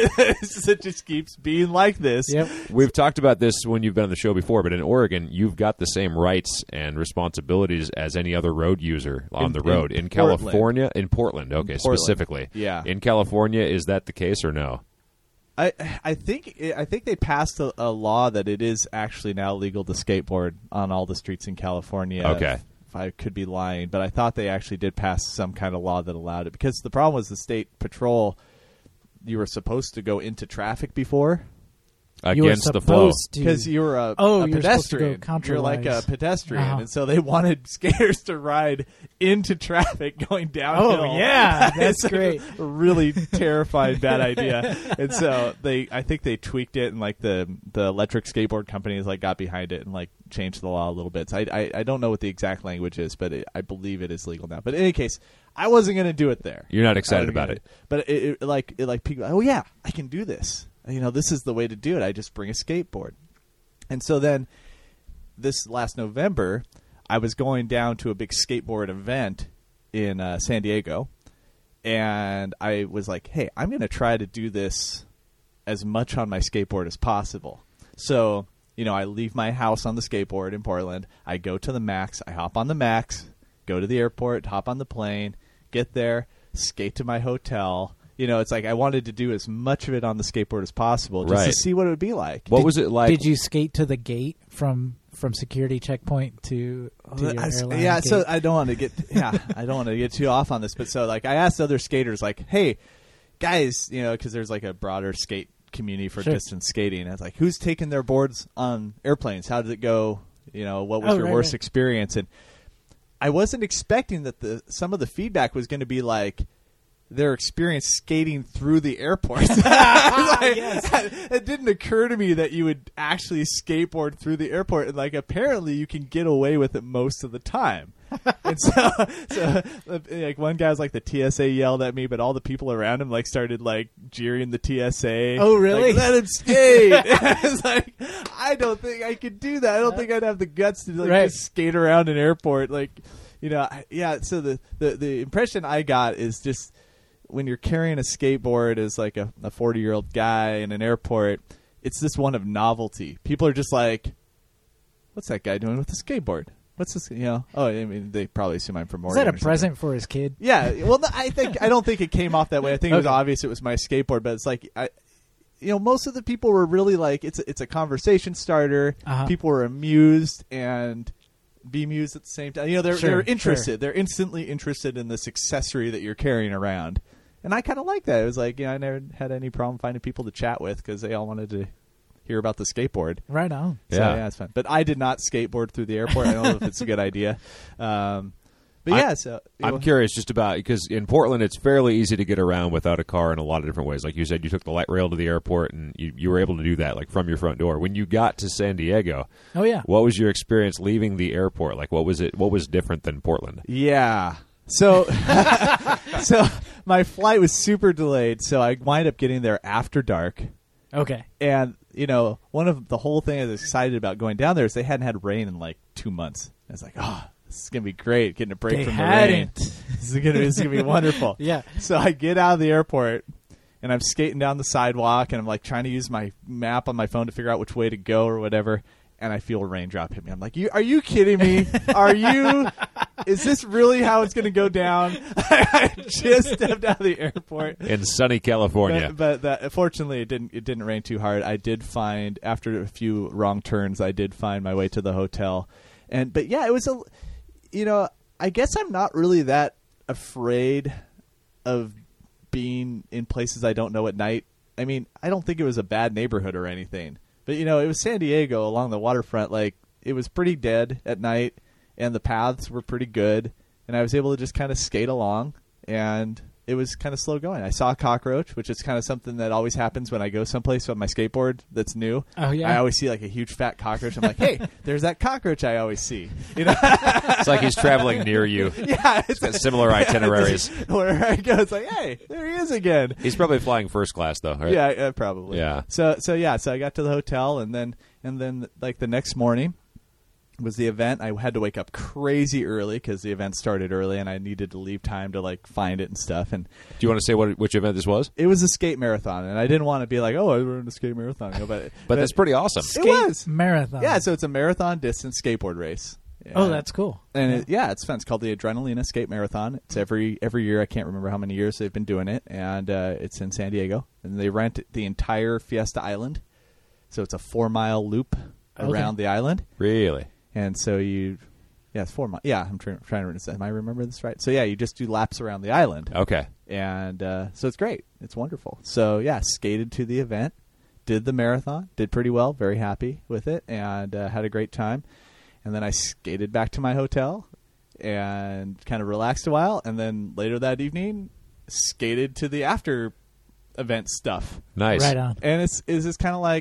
It just keeps being like this. Yep. we've talked about this when you've been on the show before, but in Oregon, you've got the same rights and responsibilities as any other road user on In- the road. in In, Portland. California, in Portland, okay, In Portland. specifically. Yeah. In California, is that the case or no? I I think I think they passed a, a law that it is actually now legal to skateboard on all the streets in California. Okay. If, if I could be lying, but I thought they actually did pass some kind of law that allowed it, because the problem was the state patrol. You were supposed to go into traffic before. You were Against the flow. supposed to- Because you were a, Oh, a you're supposed to go pedestrian. You're like a contrawise. pedestrian, Uh-huh. and so they wanted skaters to ride into traffic going downhill. Oh, yeah. That's It's a great. really terrifying bad idea. And so they, I think they tweaked it, and like the the electric skateboard companies like got behind it and like changed the law a little bit. So I I, I don't know what the exact language is, but it, I believe it is legal now. But in any case, I wasn't going to do it there. You're not I excited wasn't about gonna it. do But it, it like it like people. Oh yeah, I can do this. You know, this is the way to do it. I just bring a skateboard. And so then this last November, I was going down to a big skateboard event in uh, San Diego, and I was like, hey, I'm going to try to do this as much on my skateboard as possible. So, you know, I leave my house on the skateboard in Portland. I go to the Max. I hop on the Max, go to the airport, hop on the plane, get there, skate to my hotel. You know, it's like I wanted to do as much of it on the skateboard as possible just to Right. see what it would be like. What was it like? Did you skate to the gate from from security checkpoint to, to your I was- airline yeah, gate? so I don't want to get yeah, I don't want to get too off on this, but so like I asked other skaters, like, hey, guys, you know, because there's like a broader skate community for Sure. distance skating. I was like, who's taking their boards on airplanes? How did it go? You know, what was Oh, your right, worst right. experience? And I wasn't expecting that the some of the feedback was going to be like their experience skating through the airport. Like, it didn't occur to me that you would actually skateboard through the airport, and like apparently you can get away with it most of the time. And so, so like one guy was like, the T S A yelled at me, but all the people around him like started like jeering the T S A. Oh, really? Like, let him skate. It's like, I don't think I could do that. I don't think I'd have the guts to like Right. just skate around an airport. Like, you know, I- yeah. So the, the the impression I got is just when you're carrying a skateboard as like a forty year old guy in an airport, it's just one of novelty. People are just like, what's that guy doing with the skateboard? What's this? You know? Oh, I mean, they probably assume I'm from Is Oregon. that a or something. present for his kid? Yeah. Well, no, I think I don't think it came off that way. I think it was Okay. obvious it was my skateboard, but it's like I, you know, most of the people were really like, it's a, it's a conversation starter. Uh-huh. People were amused and bemused at the same time. You know, they're Sure, they're interested. sure. They're instantly interested in this accessory that you're carrying around. And I kind of like that. It was like, you know, I never had any problem finding people to chat with because they all wanted to hear about the skateboard. Right on. So, Yeah. yeah, it's fun. But I did not skateboard through the airport. I don't know if it's a good idea. Um, but I- yeah, so you I'm know, curious just about, because in Portland it's fairly easy to get around without a car in a lot of different ways. Like you said, you took the light rail to the airport and you, you were able to do that like from your front door. When you got to San Diego, Oh yeah. what was your experience leaving the airport? Like what was it? What was different than Portland? Yeah. So, so my flight was super delayed, so I wind up getting there after dark. Okay. And you know, one of the whole thing I was excited about going down there is they hadn't had rain in like two months. I was like, oh, this is gonna be great, getting a break They from the rain. hadn't. This is gonna this is gonna be wonderful. Yeah. So I get out of the airport and I'm skating down the sidewalk and I'm like trying to use my map on my phone to figure out which way to go or whatever. And I feel a raindrop hit me. I'm like, you, are you kidding me? Are you? Is this really how it's going to go down? I just stepped out of the airport. In sunny California. But, but that, fortunately, it didn't. It didn't rain too hard. I did find, after a few wrong turns, I did find my way to the hotel. And but yeah, it was a. You know, I guess I'm not really that afraid of being in places I don't know at night. I mean, I don't think it was a bad neighborhood or anything. But, you know, it was San Diego along the waterfront. Like, it was pretty dead at night, and the paths were pretty good. And I was able to just kind of skate along, and it was kind of slow going. I saw a cockroach, which is kind of something that always happens when I go someplace on my skateboard that's new. Oh, yeah. I always see, like, a huge fat cockroach. I'm like, hey, there's that cockroach I always see. You know? It's like he's traveling near you. Yeah. It's Got similar itineraries. Where I go, it's like, hey, there he is again. He's probably flying first class though, right? Yeah, uh, probably. Yeah. So so yeah, so I got to the hotel, and then and then like the next morning was the event. I had to wake up crazy early because the event started early, and I needed to leave time to like find it and stuff. And Do you want to say what which event this was? it was a skate marathon, and I didn't want to be like, oh, I ran a skate marathon, you know, but But that's pretty awesome. It was. Marathon. Yeah, so it's a marathon distance skateboard race. Oh, Yeah. that's cool. And Yeah. It, yeah, it's fun. It's called the Adrenalina Skate Marathon. It's every every year. I can't remember how many years they've been doing it, and uh, it's in San Diego. And they rent the entire Fiesta Island, so it's a four mile loop Okay. around the island. Really? And so you, yeah, it's four miles. Yeah, I'm trying trying to. Am I remember this right? So yeah, you just do laps around the island, Okay. and uh, so it's great. It's wonderful. So yeah, skated to the event, did the marathon, did pretty well. Very happy with it, and uh, had a great time. And then I skated back to my hotel and kind of relaxed a while. And then later that evening, skated to the after event stuff. Nice. Right on. And it's, it's just kind of like,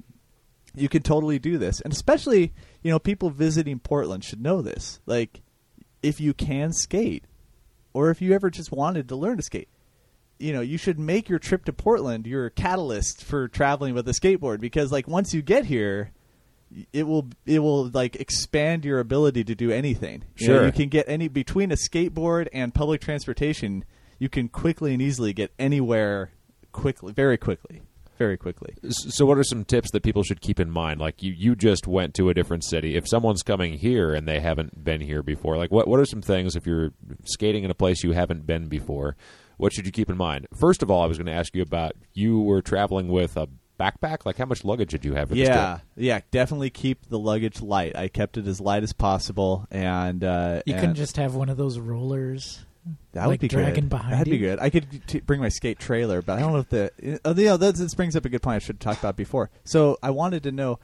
you can totally do this. And especially, you know, people visiting Portland should know this. Like, if you can skate, or if you ever just wanted to learn to skate, you know, you should make your trip to Portland your catalyst for traveling with a skateboard. Because, like, once you get here, it will it will like expand your ability to do anything. You know, Sure. you can get any between a skateboard and public transportation. You can quickly and easily get anywhere quickly, very quickly, very quickly. S- So what are some tips that people should keep in mind? Like you, you just went to a different city. If someone's coming here and they haven't been here before, like what, what are some things if you're skating in a place you haven't been before, what should you keep in mind? First of all, I was going to ask you about, you were traveling with a backpack. Like how much luggage did you have for this Yeah, trip? yeah, definitely keep the luggage light. I kept it as light as possible, and uh, You and couldn't just have one of those rollers. that like would be dragging good. behind That'd you? be good. I could t- bring my skate trailer, but I don't know if the. Uh, you know, that, this brings up a good point I should have talked about before. So I wanted to know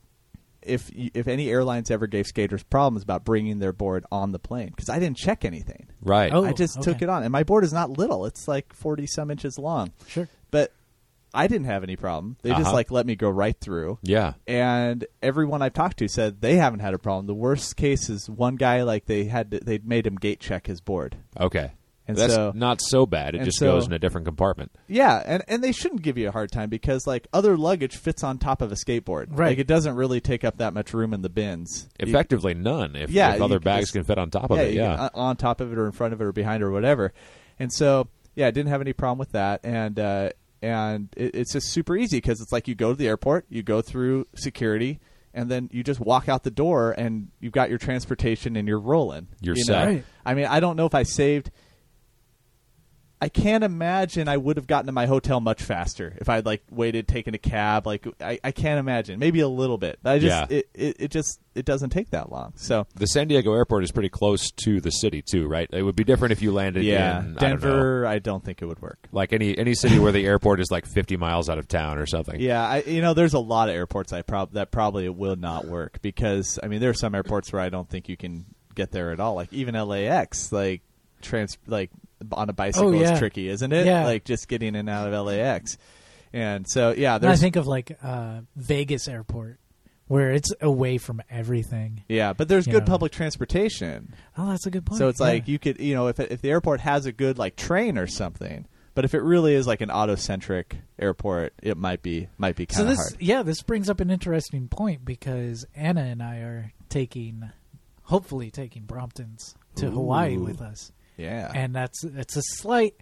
if y- if any airlines ever gave skaters problems about bringing their board on the plane, because I didn't check anything. Right. Oh. I just took okay. it on, and my board is not little; it's like forty some inches long. Sure. But I didn't have any problem. They just Uh-huh. like let me go right through. Yeah. And everyone I've talked to said they haven't had a problem. The worst case is one guy, like they had to, they made him gate check his board. Okay. And That's so not so bad. It and just so- goes in a different compartment. Yeah, and, and they shouldn't give you a hard time because like other luggage fits on top of a skateboard. Right. Like it doesn't really take up that much room in the bins. You- Effectively none. If, Yeah, if other you- bags it's- can fit on top of yeah, it. you Yeah. can- on top of it or in front of it or behind it or whatever. And so yeah, I didn't have any problem with that. And uh, and it, it's just super easy because it's like you go to the airport, you go through security, and then you just walk out the door and you've got your transportation and you're rolling. You're you set. know? Right. I mean, I don't know if I saved. I can't imagine I would have gotten to my hotel much faster if I'd like waited, taken a cab. Like I, I can't imagine. Maybe a little bit. I just Yeah. it, it, it just it doesn't take that long. So The San Diego airport is pretty close to the city too, right? It would be different if you landed yeah, in I don't know, Denver. I don't think it would work. like any any city where the airport is like fifty miles out of town or something. Yeah, I, you know, there's a lot of airports I prob- that probably will not work because I mean there are some airports where I don't think you can get there at all. Like even L A X, like trans like on a bicycle Oh, yeah. is tricky, isn't it? Yeah. Like just getting in and out of L A X. And so yeah, And I there's think of like uh, Vegas Airport, where it's away from everything. yeah, but there's You good know. public transportation. Oh, that's a good point. So it's Yeah. like you could, you know, if if the airport has a good like train or something, but if it really is like an auto-centric airport, it might be might be So kind of this, hard. yeah, this brings up an interesting point because Anna and I are taking, hopefully taking Bromptons to Ooh. Hawaii with us, Yeah. and that's it's a slight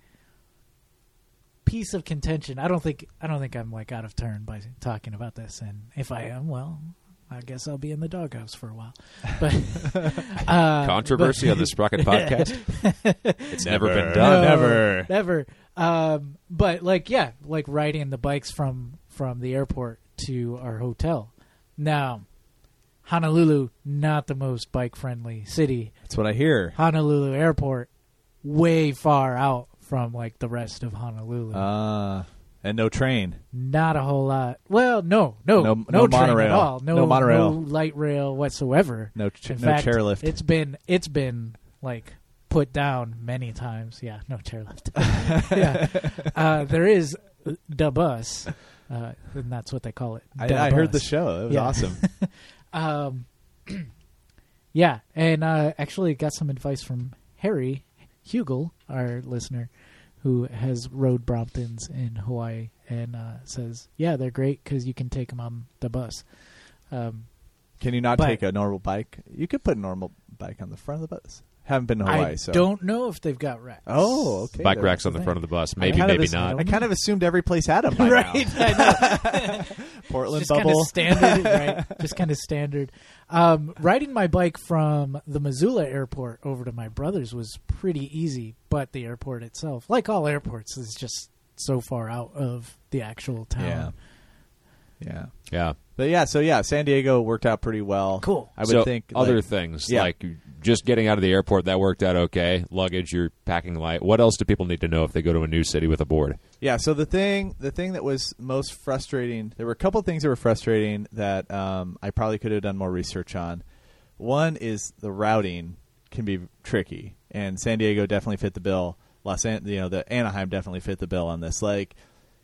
piece of contention. I don't think I don't think I'm like out of turn by talking about this, and if I am, well, I guess I'll be in the doghouse for a while. But uh, Controversy but- on the Sprocket podcast. It's never, Never. been done. No, Never. never. Um, but like, yeah, like riding the bikes from from the airport to our hotel. Now, Honolulu, not the most bike friendly city. That's what I hear. Honolulu Airport, way far out from like the rest of Honolulu. Uh, and no train. Not a whole lot. Well, no, no, No- no, no train at monorail. all. No, No monorail. no light rail whatsoever. No, ch- In no fact, chairlift. It's been it's been like put down many times. Yeah, no chairlift. yeah, uh, there is the bus, uh, and that's what they call it. I, Da I heard the bus. show. It was Yeah. awesome. Um, yeah, and uh, actually got some advice from Harry Hugel, our listener, who has rode Bromptons in Hawaii, and uh, says, yeah, they're great because you can take them on the bus. Um, Can you not But- take a normal bike? You could put a normal bike on the front of the bus. Haven't been to Hawaii, I so don't know if they've got racks. Oh, okay. Bike That's racks on the the thing. front of the bus. I Maybe, kind of maybe ass- not. I kind of assumed every place had them by right, now. I know. Portland Just kind bubble. of standard, right? Just kind of standard. Um, riding my bike from the Missoula airport over to my brother's was pretty easy, but the airport itself, like all airports, is just so far out of the actual town. Yeah. Yeah. Yeah. But yeah, so yeah, San Diego worked out pretty well. Cool. I would so think other like, things yeah. like just getting out of the airport, that worked out okay. Luggage, you're packing light. What else do people need to know if they go to a new city with a board? Yeah, so the thing the thing that was most frustrating, there were a couple of things that were frustrating that um, I probably could have done more research on. One is the routing can be tricky, and San Diego definitely fit the bill. Los An- you know, the Anaheim definitely fit the bill on this. Like,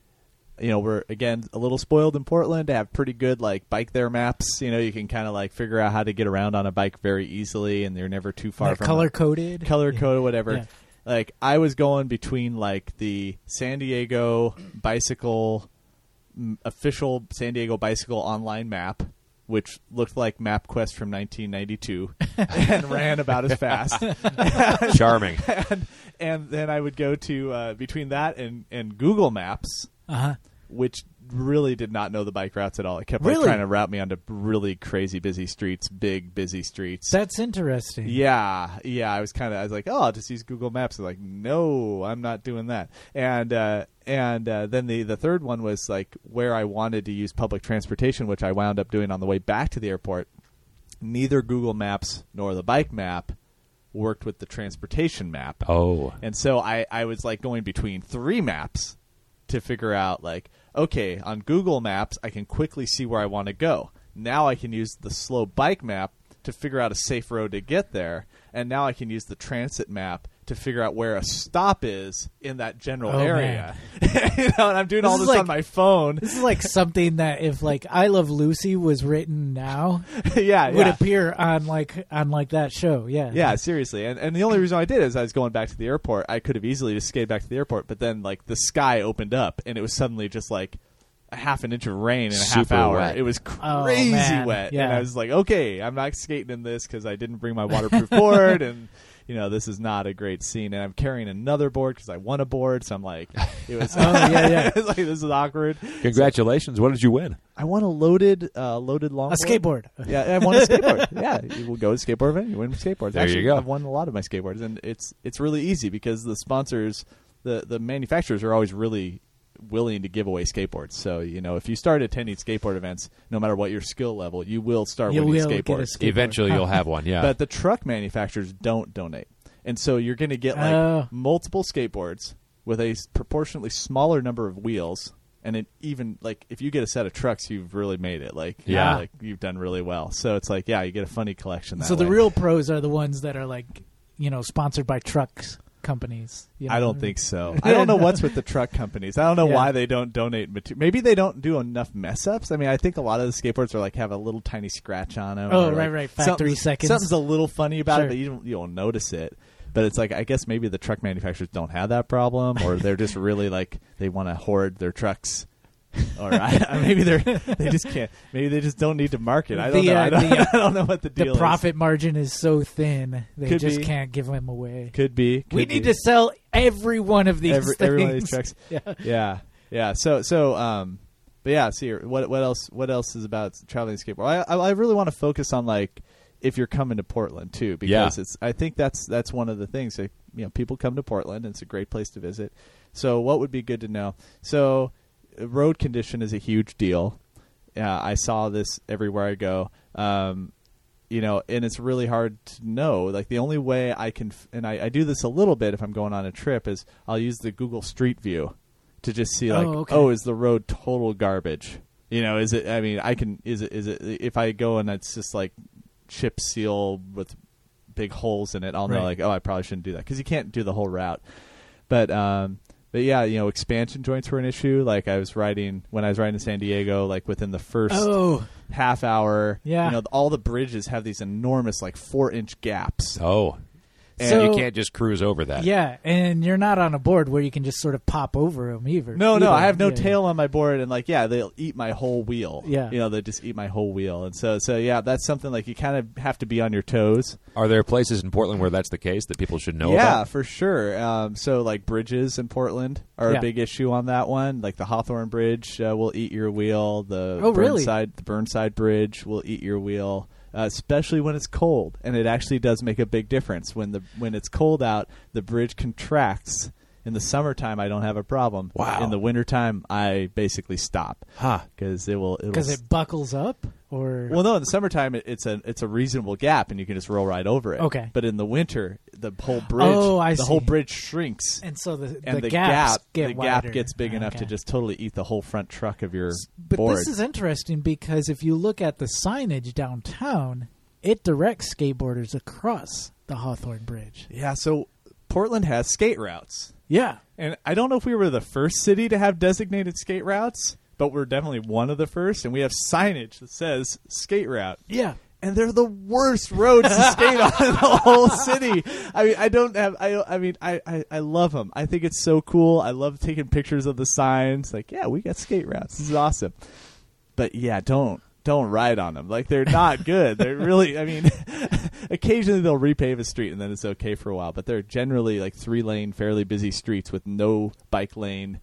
you know, we're again a little spoiled in Portland to have pretty good like bike there maps. You know, you can kind of like figure out how to get around on a bike very easily, and they're never too far Like from color coded. color Yeah. code or whatever. Yeah. Like I was going between like the San Diego bicycle m- official San Diego bicycle online map, which looked like MapQuest from nineteen ninety-two and ran about as fast. Charming. and, and then I would go to uh, between that and, and Google Maps, Uh-huh. which really did not know the bike routes at all. It kept like, Really? trying to route me onto really crazy busy streets, big busy streets. That's interesting. Yeah, yeah. I was kind of, I was like, oh, I'll just use Google Maps. I was like, no, I'm not doing that. And uh, and uh, then the the third one was like where I wanted to use public transportation, which I wound up doing on the way back to the airport. Neither Google Maps nor the bike map worked with the transportation map. Oh. And so I, I was like going between three maps to figure out like, okay, on Google Maps, I can quickly see where I want to go. Now I can use the slow bike map to figure out a safe road to get there. And now I can use the transit map to figure out where a stop is in that general Oh, area. you know, and I'm doing This all is this like- on my phone. This is like something that if like I Love Lucy was written now, yeah, would yeah. appear on like on like that show. Yeah. Yeah, seriously. And and the only reason I did is I was going back to the airport. I could have easily just skated back to the airport, but then like the sky opened up and it was suddenly just like a half an inch of rain in a half Super hour. wet. It was Oh, crazy man. wet. Yeah. And I was like, okay, I'm not skating in this because I didn't bring my waterproof board and you know, this is not a great scene. And I'm carrying another board because I won a board. So I'm like, it was, Oh, yeah, yeah. it's like, this is awkward. Congratulations. What did you win? I won a loaded, uh, loaded longboard. A skateboard. Yeah, I won a skateboard. Yeah, you will go to skateboard event, you win skateboards. There you Actually, go. I've won a lot of my skateboards, and it's it's really easy because the sponsors, the the manufacturers are always really willing to give away skateboards. So, you know, if you start attending skateboard events, no matter what your skill level, you will start You winning will get a skateboards. skateboard. Eventually, you'll have one. Yeah. But the truck manufacturers don't donate. And so you're going to get like Oh. multiple skateboards with a s- proportionately smaller number of wheels. And it even like if you get a set of trucks, you've really made it. Like Yeah. like you've done really well. So it's like yeah, you get a funny collection that So the way. real pros are the ones that are like, you know, sponsored by trucks companies. You know? I don't think so. I don't know what's with the truck companies. I don't know Yeah. why they don't donate material. Maybe they don't do enough mess ups. I mean, I think a lot of the skateboards are like have a little tiny scratch on them. Oh, or, right, like, right. Factory something's- seconds. Something's a little funny about Sure. it, but you don't you don't notice it. But it's like I guess maybe the truck manufacturers don't have that problem, or they're just really like they want to hoard their trucks. Or I, maybe they're they just can't. Maybe they just don't need to market. I don't The, know. uh, I don't, the, uh, I don't know what the deal The profit margin is so thin, they Could just be. can't give them away. is. Could be. Could we be. need to sell every one of these every, things. every one of these trucks. Yeah. yeah, yeah. So, so, um, but yeah. See, what what else? What else is about traveling skateboard? I, I, I really want to focus on like if you're coming to Portland too, because Yeah. it's. I think that's that's one of the things. That, you know, people come to Portland, and it's a great place to visit. So, what would be good to know? So, road condition is a huge deal. Yeah, I saw this everywhere I go. Um, you know, and it's really hard to know. Like the only way I can, f- and I, I do this a little bit if I'm going on a trip, is I'll use the Google Street View to just see like, Oh, okay. oh, is the road total garbage? You know, is it? I mean, I can. Is it? Is it? If I go and it's just like chip seal with big holes in it, I'll know Right. like, oh, I probably shouldn't do that because you can't do the whole route. But um, but yeah, you know, expansion joints were an issue. Like I was riding when I was riding to San Diego, like within the first Oh, half hour, Yeah. you know, all the bridges have these enormous like four inch gaps. oh, and So- you can't just cruise over that. yeah, and you're not on a board where you can just sort of pop over them either. No, no, either. I have no Yeah. tail on my board, and like, yeah, they'll eat my whole wheel. Yeah. you know, they just eat my whole wheel, and so, so yeah, that's something like you kind of have to be on your toes. Are there places in Portland where that's the case that people should know yeah, about? for sure. Um, so like bridges in Portland are Yeah. a big issue on that one. Like the Hawthorne Bridge uh, will eat your wheel. The Oh, really? Burnside, the Burnside Bridge will eat your wheel. Uh, especially when it's cold, and it actually does make a big difference when the when it's cold out. The bridge contracts. In the summertime, I don't have a problem. Wow. In the wintertime, I basically stop Huh. because it will. It'll because s- it buckles up, or well, no. In the summertime, it, it's a it's a reasonable gap, and you can just roll right over it. Okay. But in the winter, the whole bridge, Oh, I the see. whole bridge shrinks, and so the and the, the, gaps gap get the gap wider. gets big enough to Okay. just totally eat the whole front truck of your But board. this is interesting because if you look at the signage downtown, it directs skateboarders across the Hawthorne Bridge. yeah. So Portland has skate routes, Yeah. and I don't know if we were the first city to have designated skate routes, but we're definitely one of the first, and we have signage that says skate route. Yeah. And they're the worst roads to skate on in the whole city. I mean, I don't have. I. I mean, I, I. I love them. I think it's so cool. I love taking pictures of the signs. Like, yeah, we got skate routes. This is awesome. But yeah, don't don't ride on them. Like, they're not good. They're really. I mean, occasionally they'll repave a street and then it's okay for a while. But they're generally like three lane, fairly busy streets with no bike lane.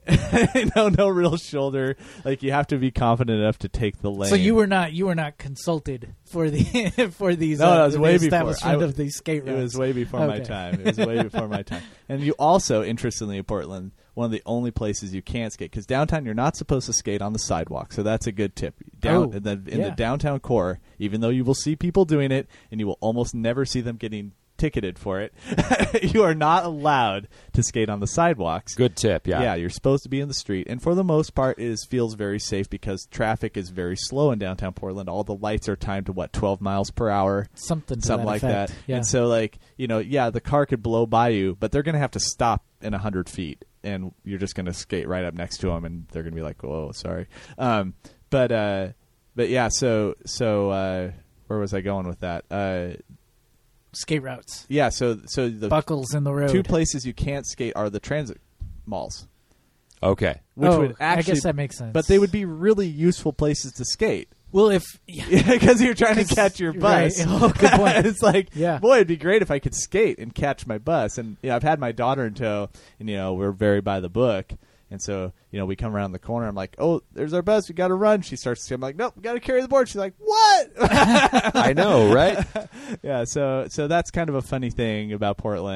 no, no real shoulder. Like you have to be confident enough to take the lane. So you were not you were not consulted for the for these No, uh, no, it was the way before. establishment I- of these skate It routes. was way before my Okay. time. It was way before my time. And you also, interestingly, in Portland, one of the only places you can't skate because downtown you're not supposed to skate on the sidewalk. So that's a good tip. Down Oh, in, the, in yeah. the downtown core, even though you will see people doing it, and you will almost never see them getting ticketed for it, you are not allowed to skate on the sidewalks. Good tip. Yeah. Yeah, you're supposed to be in the street, and for the most part, it is, feels very safe because traffic is very slow in downtown Portland. All the lights are timed to what twelve miles per hour, Something to something that like effect. that. Yeah. And so, like you know, yeah, the car could blow by you, but they're going to have to stop in a hundred feet, and you're just going to skate right up next to them, and they're going to be like, "Whoa, sorry." Um, but uh, but yeah, so so uh, where was I going with that? Uh, skate routes, yeah, so so the buckles in the road. two places you can't skate are the transit malls. Okay. Which oh, would actually, I guess that makes sense. but they would be really useful places to skate well if because you're trying to 'Cause- catch your bus. right. Oh, good point. It's like, Yeah. boy, it'd be great if I could skate and catch my bus. And you know, I've had my daughter in tow, and you know, we're very by the book. And so, you know, we come around the corner. I'm like, oh, there's our bus. We got to run. She starts. I'm like, nope, we got to carry the board. She's like, what? I know, right? Yeah. So, so that's kind of a funny thing about Portland.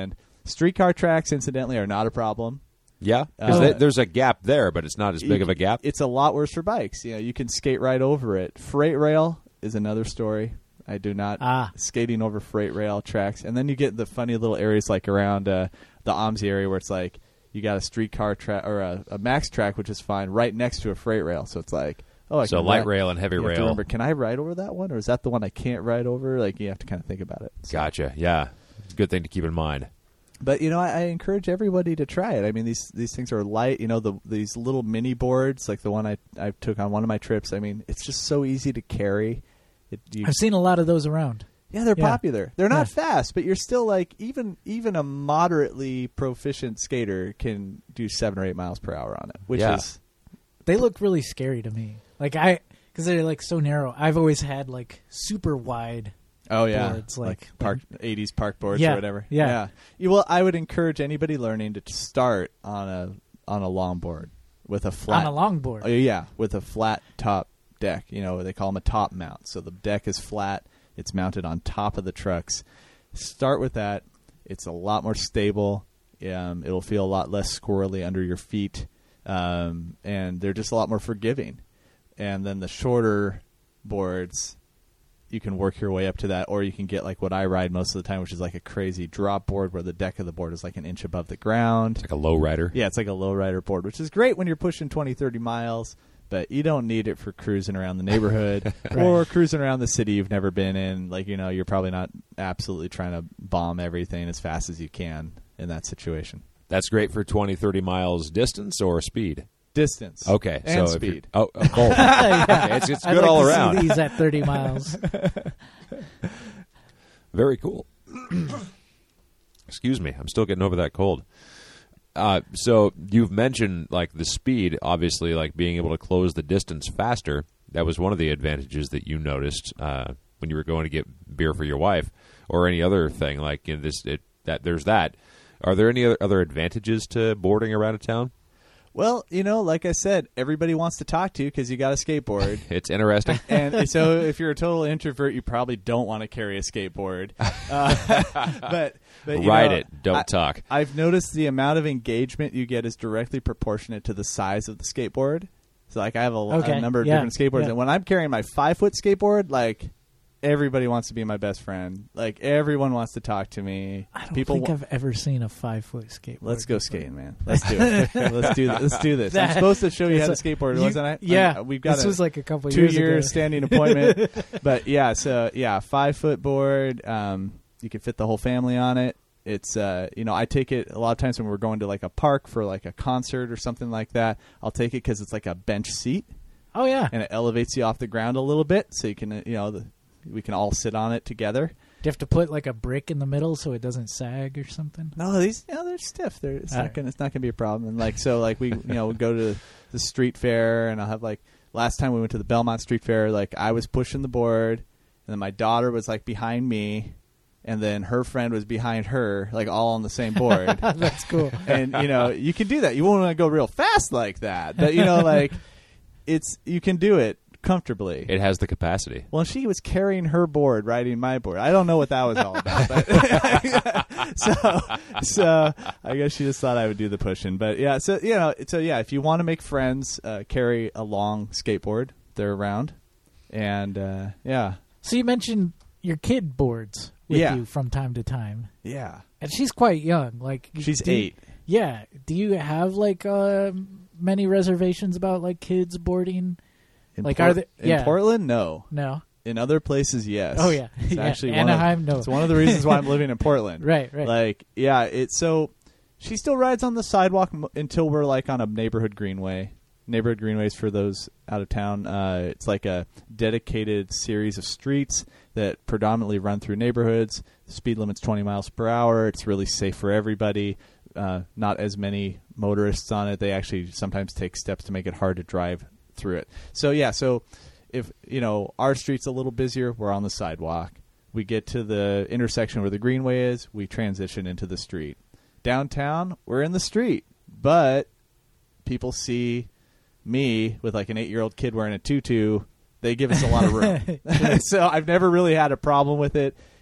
Streetcar tracks, incidentally, are not a problem. Yeah, because Uh, there's a gap there, but it's not as big You- of a gap. It's a lot worse for bikes. You know, you can skate right over it. Freight rail is another story. I do not Ah. skating over freight rail tracks. And then you get the funny little areas like around uh, the OMSI area where it's like you got a streetcar track or a, a max track, which is fine, right next to a freight rail. So it's like, oh, I So can light ride- rail and heavy you have to rail. remember, can I ride over that one, or is that the one I can't ride over? Like you have to kind of think about it. So- Gotcha. Yeah, it's a good thing to keep in mind. But you know, I, I encourage everybody to try it. I mean, these these things are light. You know, the these little mini boards, like the one I I took on one of my trips. I mean, it's just so easy to carry. It, you, I've seen a lot of those around. yeah, they're yeah. popular. They're not Yeah. fast, but you're still like even even a moderately proficient skater can do seven or eight miles per hour on it, which Yeah. is They look really scary to me. Like I, because they're like so narrow. I've always had like super wide. oh yeah, boards, like- park eighties park boards Yeah, or whatever. yeah. yeah. You- Well, I would encourage anybody learning to start on a on a longboard with a flat On a longboard. Oh, yeah, with a flat top deck. You know, they call them a top mount. So the deck is flat. It's mounted on top of the trucks. Start with that. It's a lot more stable. Um, it'll feel a lot less squirrely under your feet. Um, and they're just a lot more forgiving. And then the shorter boards, you can work your way up to that, or you can get like what I ride most of the time, which is like a crazy drop board where the deck of the board is like an inch above the ground. It's like a low rider. Yeah, it's like a lowrider board, which is great when you're pushing twenty, thirty miles, but you don't need it for cruising around the neighborhood Right. or cruising around the city you've never been in. Like, you know, you're probably not absolutely trying to bomb everything as fast as you can in that situation. That's great for twenty, thirty miles distance or speed. Distance. Okay, And so if you're- speed. oh, oh, both. Okay, it's it's I'd good like all to around. See these at thirty miles. Very cool. Excuse me, I'm still getting over that cold. Uh, so you've mentioned like the speed, obviously, like being able to close the distance faster. That was one of the advantages that you noticed uh, when you were going to get beer for your wife, or any other thing like in this. It, that there's that. Are there any other, other advantages to boarding around a town? Well, you know, like I said, everybody wants to talk to you because you got a skateboard. It's interesting. And so if you're a total introvert, you probably don't want to carry a skateboard. Uh, but, but you Ride know, it, don't I- talk. I've noticed the amount of engagement you get is directly proportionate to the size of the skateboard. So, like, I have a, Okay, a number of yeah, different skateboards, yeah. and when I'm carrying my five-foot skateboard, like, everybody wants to be my best friend. Like, everyone wants to talk to me. I don't People think wa- I've ever seen a five foot skateboard. Let's go before. skating, man. Let's do it. Let's do this. Let's do this. I'm That- supposed to show you how to it's a- skateboard, you- wasn't I? Yeah, I'm- we've got this a was like a couple two years year ago. standing appointment. But yeah, so yeah, five foot board. Um, you can fit the whole family on it. It's uh, you know, I take it a lot of times when we're going to like a park for like a concert or something like that. I'll take it because it's like a bench seat Oh yeah. and it elevates you off the ground a little bit, so you can uh, you know the, we can all sit on it together. Do you have to put like a brick in the middle so it doesn't sag or something? No, these you know, they're stiff. They're it's All not right. gonna it's not gonna be a problem. And like so, like we you know we go to the street fair, and I'll have like last time we went to the Belmont Street Fair, like I was pushing the board, and then my daughter was like behind me, and then her friend was behind her, like all on the same board. That's cool. And you know you can do that. You won't want to go real fast like that, but you know like it's you can do it comfortably. It has the capacity. Well, she was carrying her board, riding my board. I don't know what that was all about. But so, so I guess she just thought I would do the pushing. But yeah, so you know, so yeah, if you want to make friends, uh, carry a long skateboard. They're around, and uh, yeah, So you mentioned your kid boards with Yeah. you from time to time, yeah. and she's quite young. Like She's do you- eight. Yeah. Do you have like uh, many reservations about like kids boarding? In Like, Port- are they- in yeah. Portland? No. No. In other places, yes. Oh yeah. It's Yeah, actually Anaheim. One no. of, It's one of the reasons why I'm living in Portland. Right. Right. Like, yeah, it's so she still rides on the sidewalk m- until we're like on a neighborhood greenway. Neighborhood greenways, for those out of town, uh, it's like a dedicated series of streets that predominantly run through neighborhoods. The speed limit's twenty miles per hour. It's really safe for everybody. Uh, not as many motorists on it. They actually sometimes take steps to make it hard to drive through it. So yeah, so if you know our street's a little busier, we're on the sidewalk. We get to the intersection where the greenway is, we transition into the street. Downtown, we're in the street, but people see me with like an eight-year-old kid wearing a tutu. They give us a lot of room. So I've never really had a problem with it.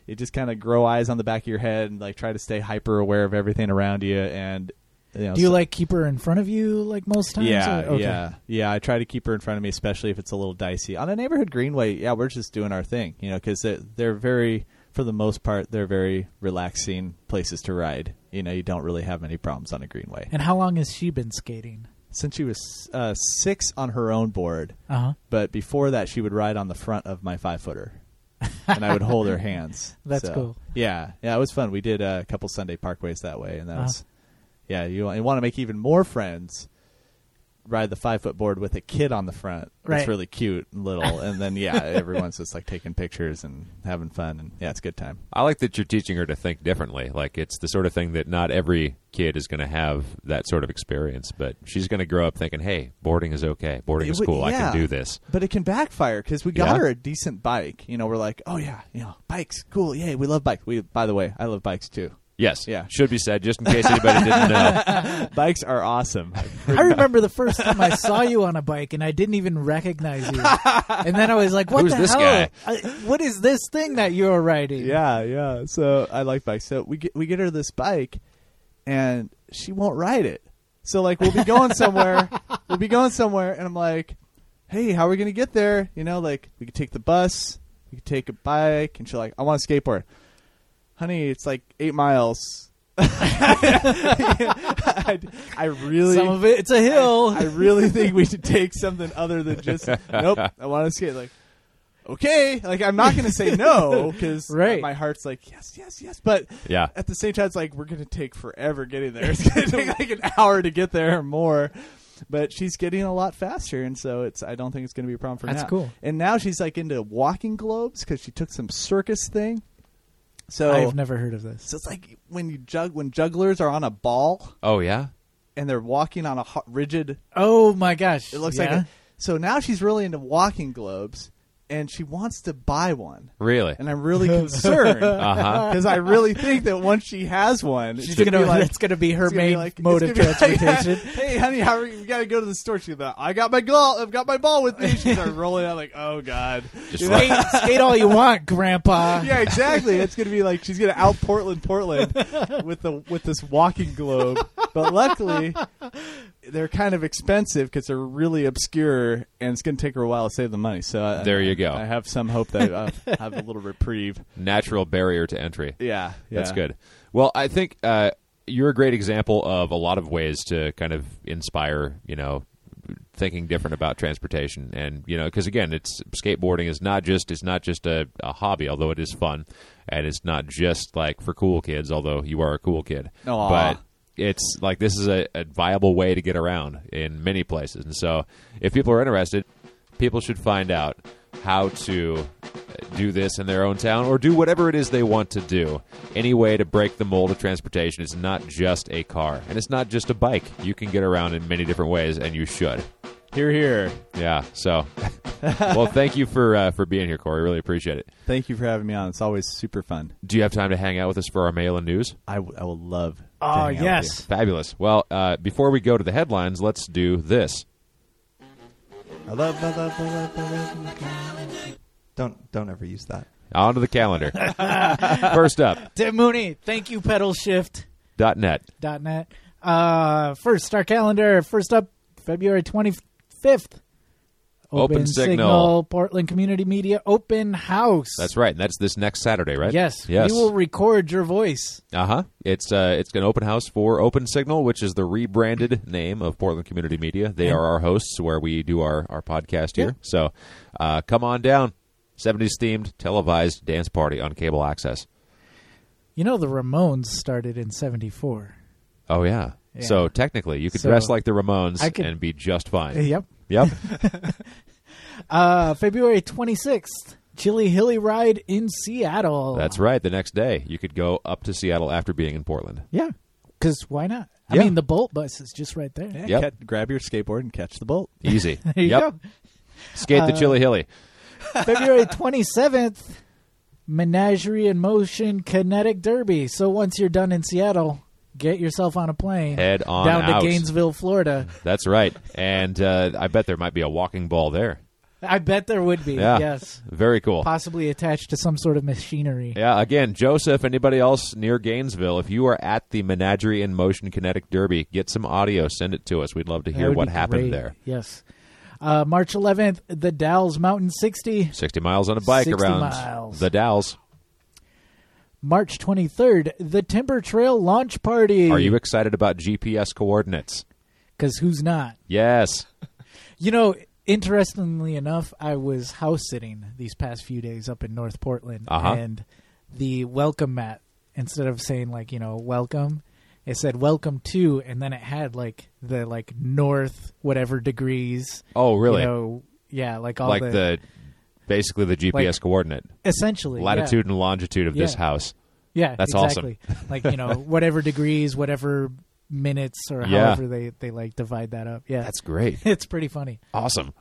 you just kind of grow eyes on the back of your head and like try to stay hyper aware of everything around you. And you know, do you so, like keep her in front of you like most times? Yeah, or? Okay. yeah, yeah. I try to keep her in front of me, especially if it's a little dicey. On a neighborhood greenway, yeah, we're just doing our thing, you know, because they're, they're very, for the most part, they're very relaxing places to ride. You know, you don't really have many problems on a greenway. And how long has she been skating? Since she was uh, six on her own board, Uh-huh. but before that, she would ride on the front of my five footer, and I would hold her hands. That's So, cool. Yeah, yeah, it was fun. We did a couple Sunday parkways that way, and that Uh-huh. was, yeah. You, you want to make even more friends. Ride the five foot board with a kid on the front. Right. It's really cute and little, and then yeah, everyone's just like taking pictures and having fun, and yeah, it's a good time. I like that you're teaching her to think differently. Like it's the sort of thing that not every kid is going to have that sort of experience, but she's going to grow up thinking, "Hey, boarding is okay. Boarding It is would- cool. I yeah. can do this." But it can backfire because we got Yeah? her a decent bike. You know, we're like, oh yeah, you know, bikes, cool, yay, we love bikes. We, by the way, I love bikes too. Yes, Yeah. should be said just in case anybody didn't know. Bikes are awesome. I remember the first time I saw you on a bike and I didn't even recognize you. And then I was like, what Who's the this hell? guy? I, what is this thing that you're riding? Yeah, yeah. So I like bikes. So we get we get her this bike, and she won't ride it. So like we'll be going somewhere, we'll be going somewhere, and I'm like, hey, how are we gonna get there? You know, like we could take the bus, we could take a bike, and she's like, I want a skateboard. Honey, it's like eight miles. I, I really, Some of it, it's a hill. I really think we should take something other than just. Nope, I want to skate. Like, okay, like I'm not going to say no because Right. my heart's like yes, yes, yes. But Yeah. at the same time, it's like we're going to take forever getting there. It's going to take like an hour to get there or more. But she's getting a lot faster, and so it's. I don't think it's going to be a problem for That's now. cool. And now she's like into walking globes because she took some circus thing. So I've never heard of this. so it's like when you jug when jugglers are on a ball Oh yeah. and they're walking on a hot, rigid. Oh my gosh. It looks yeah? like a, so now she's really into walking globes, and she wants to buy one, Really? and I'm really concerned Uh-huh. because I really think that once she has one, She's it's gonna, be like, that's gonna be her it's gonna be main like- mode it's of gonna be like, transportation. hey, honey, how are we, we got to go to the store. She's like, I got my glove, I've got my ball with me. She's like rolling out like, oh god. Just You know? like- skate, skate all you want, Grandpa. Yeah, exactly. It's gonna be like she's gonna out Portland, Portland, with the with this walking globe. But luckily, they're kind of expensive because they're really obscure, and it's gonna take her a while to save the money. So I, There you I, go. I have some hope that I'll have a little reprieve. Natural barrier to entry. Yeah, That's yeah. good. Well, I think uh, you're a great example of a lot of ways to kind of inspire, you know, thinking different about transportation. And, you know, because again, it's skateboarding is not just it's not just a, a hobby, although it is fun, and it's not just like for cool kids, although you are a cool kid. Aw. But it's like this is a, a viable way to get around in many places. And so if people are interested, people should find out how to do this in their own town or do whatever it is they want to do. Any way to break the mold of transportation. It's not just a car, and it's not just a bike. You can get around in many different ways, and you should. Here, here. Yeah, so, well, thank you for uh, for being here, Corey. Really appreciate it. Thank you for having me on. It's always super fun. Do you have time to hang out with us for our mail and news? I, w- I will love. to Oh, hang out with yes. Fabulous. Well, uh, before we go to the headlines, let's do this. you. I love, love, love, love, love, love. Don't don't ever use that. On to the calendar. First up, Tim Mooney, thank you, pedal shift dot net. dot net. Uh, first, our calendar. First up, February twenty-fifth. Open Signal. Portland Community Media Open House. That's right. And that's this next Saturday, right? Yes. Yes. We will record your voice. Uh huh. It's uh, it's an open house for Open Signal, which is the rebranded name of Portland Community Media. They Yeah. are our hosts where we do our, our podcast here. Yeah. So uh, come on down. seventies themed televised dance party on cable access. You know, the Ramones started in seventy-four. Oh yeah. Yeah. So technically, you could So, dress like the Ramones I could- and be just fine. Yep. Yep. Uh, February twenty-sixth, Chili Hilly Ride in Seattle. That's right. The next day, you could go up to Seattle after being in Portland. Yeah. Because why not? I Yeah. mean, the Bolt bus is just right there. Yeah, Yep. cat- grab your skateboard and catch the bolt. Easy. There you yep. go. Skate the Uh, Chili Hilly. February twenty-seventh, Menagerie in Motion Kinetic Derby. So once you're done in Seattle, get yourself on a plane. Head on down out. to Gainesville, Florida. That's right. And uh, I bet there might be a walking ball there. I bet there would be. Yeah. Yes. Very cool. Possibly attached to some sort of machinery. Yeah, again, Joseph, anybody else near Gainesville, if you are at the Menagerie in Motion Kinetic Derby, get some audio, send it to us. We'd love to That hear would what be happened great. there. Yes. Uh, March eleventh, the Dalles Mountain sixty. sixty miles on a bike sixty around miles. the Dalles. March twenty-third, the Timber Trail launch party. Are you excited about G P S coordinates? Because who's not? Yes. You know, interestingly enough, I was house sitting these past few days up in North Portland, Uh-huh. and the welcome mat, instead of saying like, you know, welcome, it said welcome to, and then it had like the like north whatever degrees. Oh, really? You know, yeah, like all like the, the, basically the G P S like- coordinate, essentially latitude and longitude of this Yeah. house. Yeah, That's exactly. Like, you know, whatever degrees, whatever minutes, or Yeah. however they they like divide that up. Yeah, That's great. it's pretty funny. Awesome.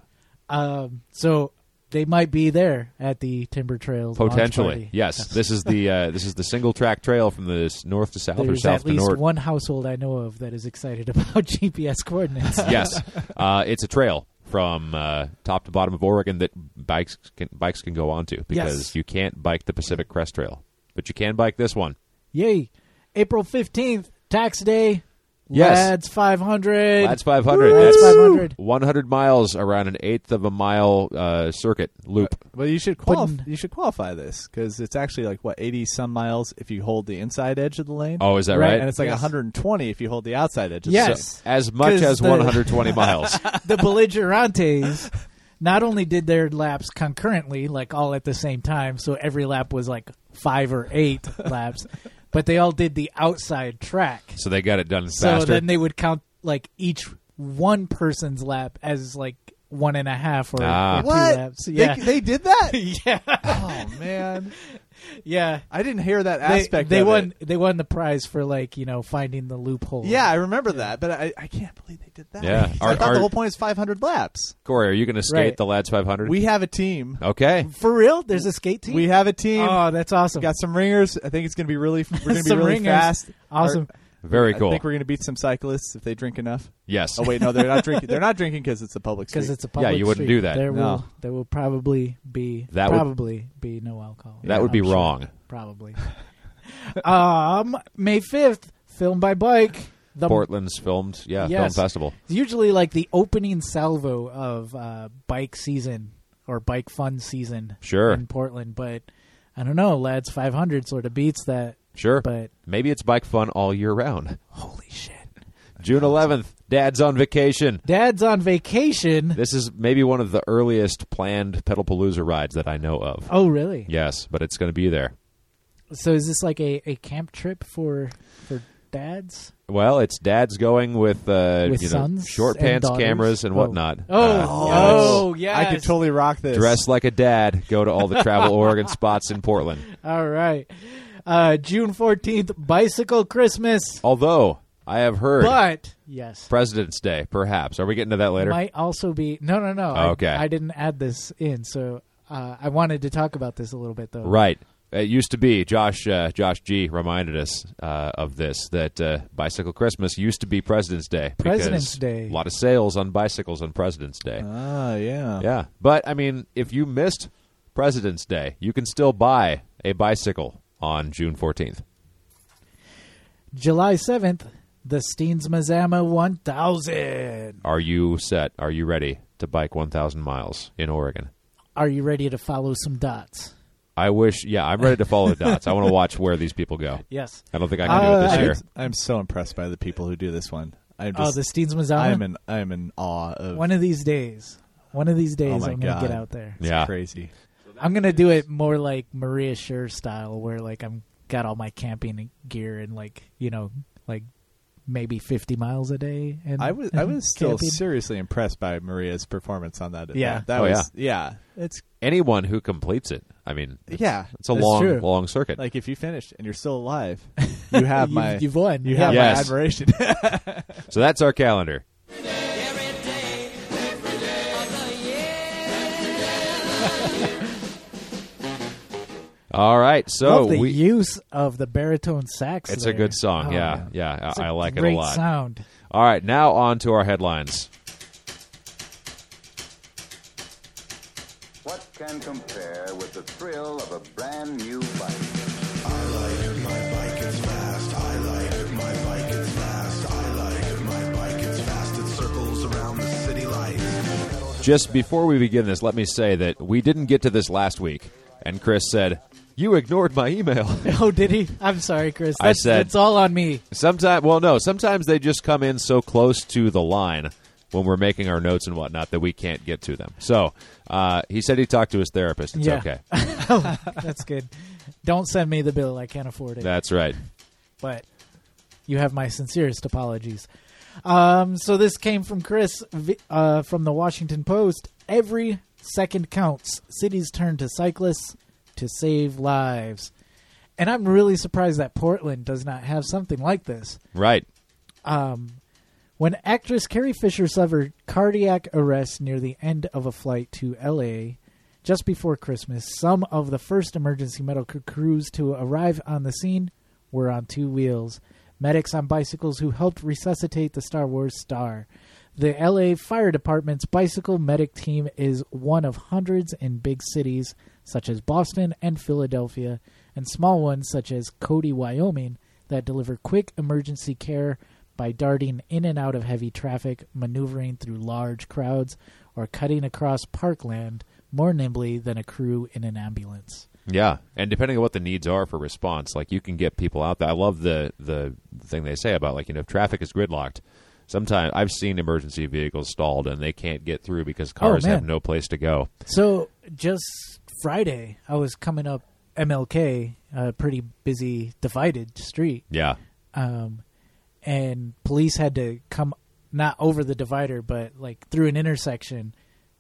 Um, so they might be there at the Timber Trails launch Potentially, party. yes. This is the uh, this is the single track trail from the s- north to south or There's south at to least north. one household I know of that is excited about G P S coordinates. Yes, uh, it's a trail from uh, top to bottom of Oregon that bikes can, bikes can go onto because Yes. you can't bike the Pacific Crest Trail, but you can bike this one. Yay! April fifteenth, tax day. Yes. Lads five hundred. That's five hundred. Lads That's five hundred. one hundred miles around an eighth of a mile uh, circuit loop. Well, you should qualif- Putting- you should qualify this because it's actually like what eighty some miles if you hold the inside edge of the lane. Oh, is that Right, right? and it's like Yes. one hundred twenty if you hold the outside edge. Of Yes. the As much 'Cause as the- one hundred twenty miles. The belligerantes not only did their laps concurrently, like all at the same time, so every lap was like five or eight laps, but they all did the outside track. So they got it done So faster. then they would count like each one person's lap as like one and a half or, Ah. or two What? laps. They, Yeah, they did that? yeah, Oh man, yeah. I didn't hear that They, aspect. they of won. It. They won the prize for like you know finding the loophole. Yeah, I remember that, but I, I can't believe they did that. Yeah. I Are- thought are- the whole point is five hundred laps. Corey, are you going to skate Right. the Lads five hundred? We have a team. Okay. for real. There's a skate team. We have a team. Oh, that's awesome. We got some ringers. I think it's going to be really. We're going to be Some really ringers. fast. Awesome. Very cool. I think we're going to beat some cyclists if they drink enough. Yes. Oh wait, no, they're not drinking. They're not drinking because it's a public street. Because it's a public Yeah, you wouldn't street. do that. There No. will there will probably be That would- probably be no alcohol. That would be I'm sure. wrong. Probably. um, May fifth, Film by Bike. The Portland's filmed, yeah, Yes. film festival. usually like the opening salvo of uh, bike season or bike fun season Sure. in Portland, but I don't know. Lads five hundred sort of beats that, Sure. but Maybe it's bike fun all year round. holy shit. June eleventh, Dad's on vacation. Dad's on vacation. This is maybe one of the earliest planned Pedalpalooza rides that I know of. Oh, really? Yes, but it's going to be there. So is this like a, a camp trip for for dads? Well, it's Dad's going with, uh, With you know, sons short and pants daughters? cameras and Oh. whatnot. Oh, Uh, oh, yes. I could totally rock this. Dress like a dad. Go to all the Travel Oregon spots in Portland. All right. Uh, June fourteenth, Bicycle Christmas. Although, I have heard But, yes. President's Day, perhaps. Are we getting to that later? Might also be. No, no, no. I- Okay. I, didn't add this in, so uh, I wanted to talk about this a little bit, though. Right. It used to be, Josh uh, Josh G reminded us uh, of this, that uh, Bicycle Christmas used to be President's Day. President's because Day. A lot of sales on bicycles on President's Day. Ah, yeah. Yeah. But, I mean, if you missed President's Day, you can still buy a bicycle on June fourteenth. July seventh, the Steensmazama one thousand. Are you set? Are you ready to bike one thousand miles in Oregon? Are you ready to follow some dots? I wish, yeah, I'm ready to follow the dots. I want to watch where these people go. Yes. I don't think I can do it Uh, this I- year. I'm, I'm so impressed by the people who do this one. I'm Oh, just, the Steensmazama? I'm in, I'm in awe of. One of these days. One of these days, Oh my I'm going to get God. out there. It's Yeah. crazy. I'm gonna do it more like Maria Schur style, where like I'm got all my camping gear and like you know like maybe fifty miles a day. And I was I and was still camping. seriously impressed by Maria's performance on that. Yeah. that Oh, was yeah. It's Anyone who completes it, I mean, it's, yeah. it's a That's long, true. long circuit. Like if you finished and you're still alive, you have You've- my you've won. You Yeah. have Yes. my admiration. So that's our calendar. All right, so Love the we. use of the baritone sax. It's there. a good song. Oh, yeah, yeah, It's I, a I like it great a lot. sound. All right, now on to our headlines. can compare with the thrill of a brand new bike. I like my bike, it's fast. I like my bike, it's fast. I like my bike, it's fast. It circles around the city lights. Just before we begin this, let me say that we didn't get to this last week, and Chris said, "You ignored my email." Oh, did he? I'm sorry, Chris. I That's, said- it's all on me. Sometimes, well, no, sometimes they just come in so close to the line when we're making our notes and whatnot that we can't get to them. So uh, he said he talked to his therapist. It's Yeah. okay. Oh, that's good. Don't send me the bill. I can't afford it. That's right. But you have my sincerest apologies. Um, so this came from Chris vi- uh, from the Washington Post. Every second counts. Cities turn to cyclists to save lives. And I'm really surprised that Portland does not have something like this. Right. Um, when actress Carrie Fisher suffered cardiac arrest near the end of a flight to L A just before Christmas, some of the first emergency medical crews to arrive on the scene were on two wheels. Medics on bicycles who helped resuscitate the Star Wars star. The L A Fire Department's bicycle medic team is one of hundreds in big cities such as Boston and Philadelphia, and small ones such as Cody, Wyoming, that deliver quick emergency care by darting in and out of heavy traffic, maneuvering through large crowds, or cutting across parkland more nimbly than a crew in an ambulance. Yeah, and depending on what the needs are for response, like you can get people out there. I love the the thing they say about, like, you know, if traffic is gridlocked, sometimes I've seen emergency vehicles stalled and they can't get through because cars man. have no place to go. So just Friday, I was coming up M L K, a pretty busy, divided street, Yeah. um, and police had to come not over the divider, but like through an intersection,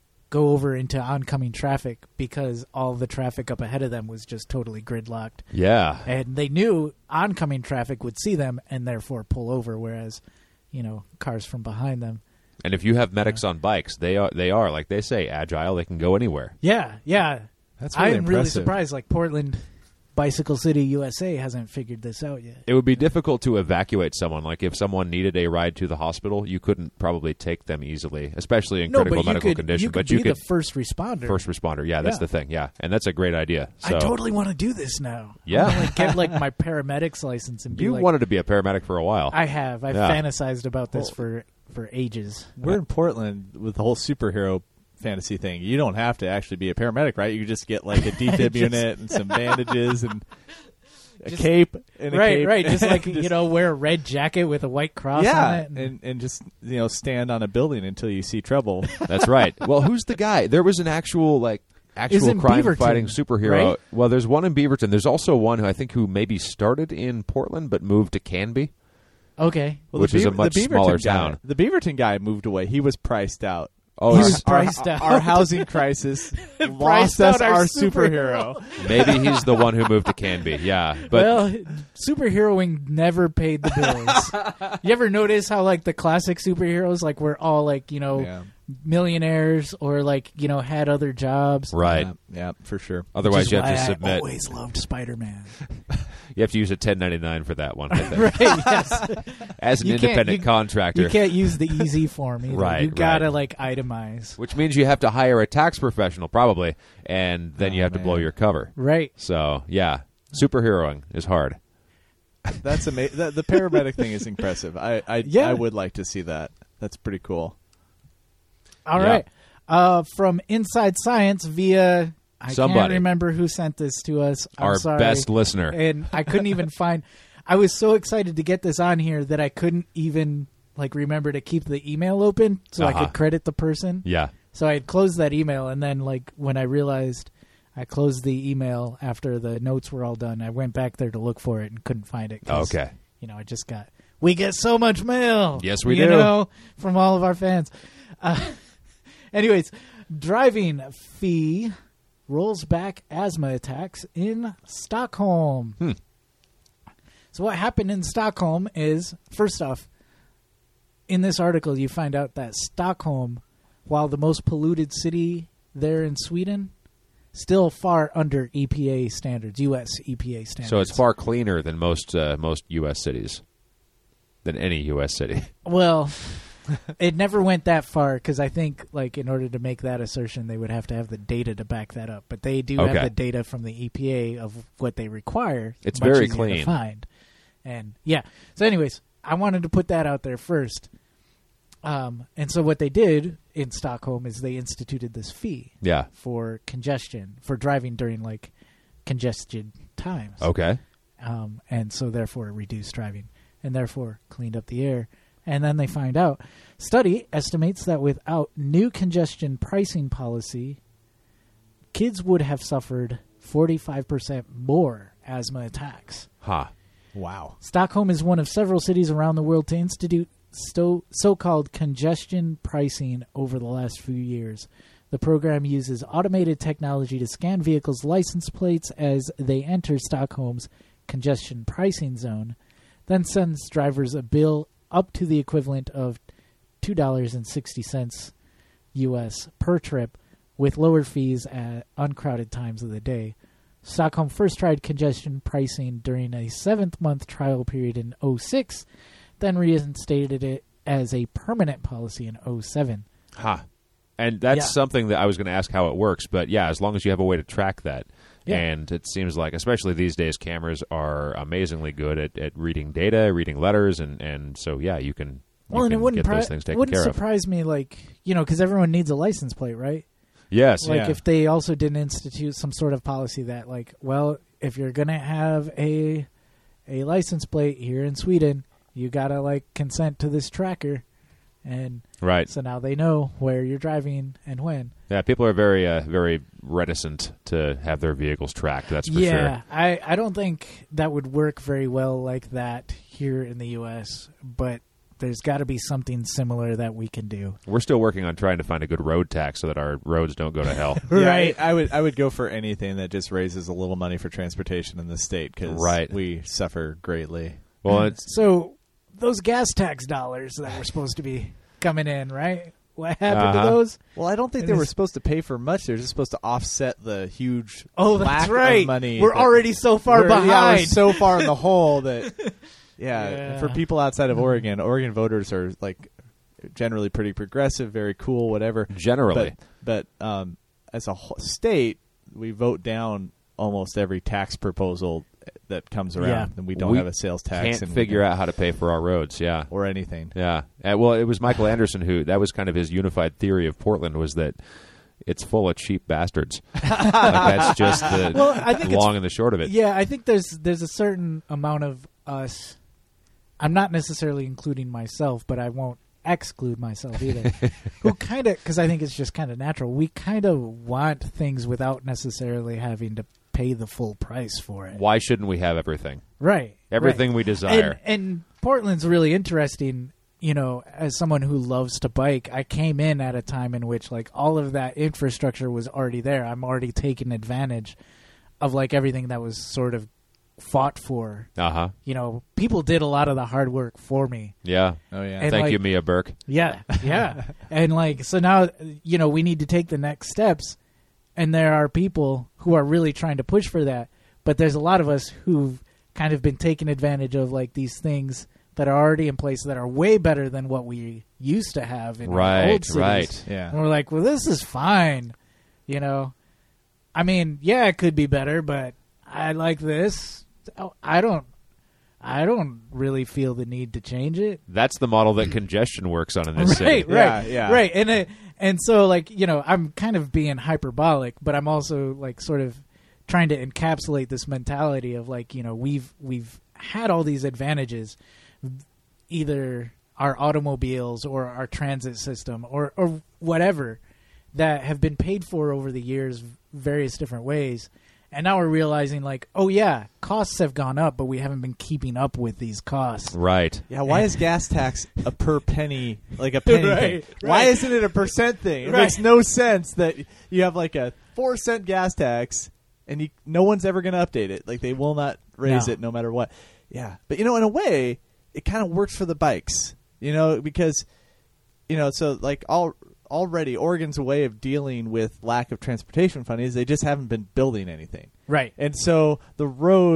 go over into oncoming traffic because all the traffic up ahead of them was just totally gridlocked. Yeah. And they knew oncoming traffic would see them and therefore pull over, whereas, you know, cars from behind them. And if you have medics on bikes, they are they are like they say, agile. They can go anywhere. Yeah, yeah. That's really I'm really impressive. surprised. Like Portland, Bicycle City, U S A hasn't figured this out yet. It would be difficult to evacuate someone. Like if someone needed a ride to the hospital, you couldn't probably take them easily, especially in No, critical but you medical could, condition. you could but be you could the first responder. first responder. Yeah, that's Yeah. the thing. Yeah, and that's a great idea. So I totally want to do this now. Yeah. I want to get like my paramedic's license and be you like, wanted to be a paramedic for a while. I have. I've Yeah. fantasized about this Well- for for ages. We're in Portland with the whole superhero fantasy thing. You don't have to actually be a paramedic, right? You just get like a defib Just- unit and some bandages and a Just- cape. And a Right, cape. right. Just like, you Just- know, wear a red jacket with a white cross yeah, on it. and and just you know stand on a building until you see trouble. That's right. Well, who's the guy? There was an actual like actual Isn't crime Beaverton, fighting superhero. right? Well, there's one in Beaverton. There's also one who I think who maybe started in Portland but moved to Canby. Okay. Well, Which the is a Beaver- much the Beaverton smaller guy- town. The Beaverton guy moved away. He was priced out. Oh, He s- was priced our, out. Our housing crisis lost Priced us out our our superhero. superhero. maybe he's the one who moved to Canby. Yeah, but well, superheroing never paid the bills. You ever notice how like the classic superheroes, like we're all like, you know, Yeah. millionaires or like, you know, had other jobs. right. Yeah, yeah, for sure. Otherwise, Which you is have to why submit. I always loved Spider-Man. You have to use a ten ninety-nine for that one. I think. Right? Yes. As an You can't- independent you- contractor, You can't use the easy form either. Right, You gotta right. like itemize. which means you have to hire a tax professional probably, and then you Oh, have to blow man. your cover. Right. So yeah, superheroing is hard. That's amazing. The, the paramedic thing is impressive. I I, Yeah. I would like to see that. That's pretty cool. All Yeah. right. Uh, from Inside Science via I can't Somebody. remember who sent this to us. I'm Our sorry. best listener. And I couldn't even find. I was so excited to get this on here that I couldn't even like remember to keep the email open so I Uh-huh. could credit the person. Yeah. So I had closed that email, and then like when I realized I closed the email after the notes were all done, I went back there to look for it and couldn't find it. 'cause, Okay. You know, I just got. We get so much mail. Yes, we you do. know, from all of our fans. Uh, anyways, driving fee rolls back asthma attacks in Stockholm. Hmm. So what happened in Stockholm is, first off, in this article you find out that Stockholm, while the most polluted city there in Sweden, still far under E P A standards, U S E P A standards. So it's far cleaner than most uh, most U S cities, than any U S city. Well, it never went that far because I think, like, in order to make that assertion, they would have to have the data to back that up. But they do Okay. have the data from the E P A of what they require. It's much very easier to clean. find. And yeah. So, anyways, I wanted to put that out there first. Um, and so what they did in Stockholm is they instituted this fee Yeah. for congestion, for driving during, like, congested times. Okay. Um, and so therefore it reduced driving and therefore cleaned up the air. And then they find out, study estimates that without new congestion pricing policy, kids would have suffered forty-five percent more asthma attacks. Huh. Wow. Stockholm is one of several cities around the world to institute sto- so-called congestion pricing over the last few years. The program uses automated technology to scan vehicles' license plates as they enter Stockholm's congestion pricing zone, then sends drivers a bill up to the equivalent of two dollars and sixty cents U S per trip, with lower fees at uncrowded times of the day. Stockholm first tried congestion pricing during a seventh-month trial period in oh six, then reinstated it as a permanent policy in oh seven. Huh. And that's Yeah. something that I was going to ask how it works, but yeah, as long as you have a way to track that. Yeah. And it seems like, especially these days, cameras are amazingly good at, at reading data, reading letters, and, and so, yeah, you can, you Well, and can it wouldn't, get pri- those things taken wouldn't care of. surprise me, like, you know, because everyone needs a license plate, right? Yes. Like, Yeah. if they also didn't institute some sort of policy that, like, well, if you're going to have a a license plate here in Sweden, you got to, like, consent to this tracker. And Right. so now they know where you're driving and when. Yeah, people are very, uh, very reticent to have their vehicles tracked, that's for yeah, sure. I, I don't think that would work very well like that here in the U S, but there's got to be something similar that we can do. We're still working on trying to find a good road tax so that our roads don't go to hell. Yeah, Right. I, I would I would go for anything that just raises a little money for transportation in the state because Right. we suffer greatly. Well, it's, So those gas tax dollars that were supposed to be coming in, right? What happened Uh-huh. to those? Well, I don't think It they were is- supposed to pay for much. They're just supposed to offset the huge Oh, lack that's right. of money. We're that- already so far we're- Yeah, we're behind. so far in the hole that yeah, Yeah. for people outside of Oregon, Oregon voters are like generally pretty progressive, very cool, whatever. generally. But but um, as a whole state, we vote down almost every tax proposal that comes around, Yeah. and we don't We have a sales tax. Can't and we figure don't- out how to pay for our roads, yeah. or anything. Yeah. Uh, well, it was Michael Anderson who, that was kind of his unified theory of Portland, was that it's full of cheap bastards. Like, that's just the Well, I think it's- long and the short of it. Yeah, I think there's there's a certain amount of us. I'm not necessarily including myself, but I won't exclude myself either. who kind of, because I think it's just kind of natural. We kind of want things without necessarily having to pay the full price for it. Why shouldn't we have everything? Right. Everything right. we desire. And, and Portland's really interesting. You know, as someone who loves to bike, I came in at a time in which like all of that infrastructure was already there. I'm already taking advantage of like everything that was sort of fought for. Uh-huh. You know, people did a lot of the hard work for me. Yeah. Oh yeah, And Thank like- you, Mia Burke. Yeah, yeah. And like, so now, you know, we need to take the next steps. And there are people who are really trying to push for that. But there's a lot of us who've kind of been taking advantage of like these things that are already in place that are way better than what we used to have in our Right, old cities. right. yeah. And we're like, well, this is fine. You know, I mean, yeah, it could be better, but I like this. I don't, I don't really feel the need to change it. That's the model that congestion works on in this Right, city. right, Yeah, yeah. right. And it, and so like, you know, I'm kind of being hyperbolic, but I'm also like sort of trying to encapsulate this mentality of like, you know, we've we've had all these advantages, either our automobiles or our transit system or or whatever, that have been paid for over the years various different ways. And now we're realizing like, oh yeah, costs have gone up, but we haven't been keeping up with these costs. Right. Yeah, why is gas tax a per penny, like a penny Right, thing? Why right. isn't it a percent thing? It Right. makes no sense that you have like a four cent gas tax and you, no one's ever going to update it. Like they will not raise No. it no matter what. Yeah, but you know, in a way, it kind of works for the bikes. You know, because you know, so like all. Already, Oregon's way of dealing with lack of transportation funding is they just haven't been building anything. Right. And so the roads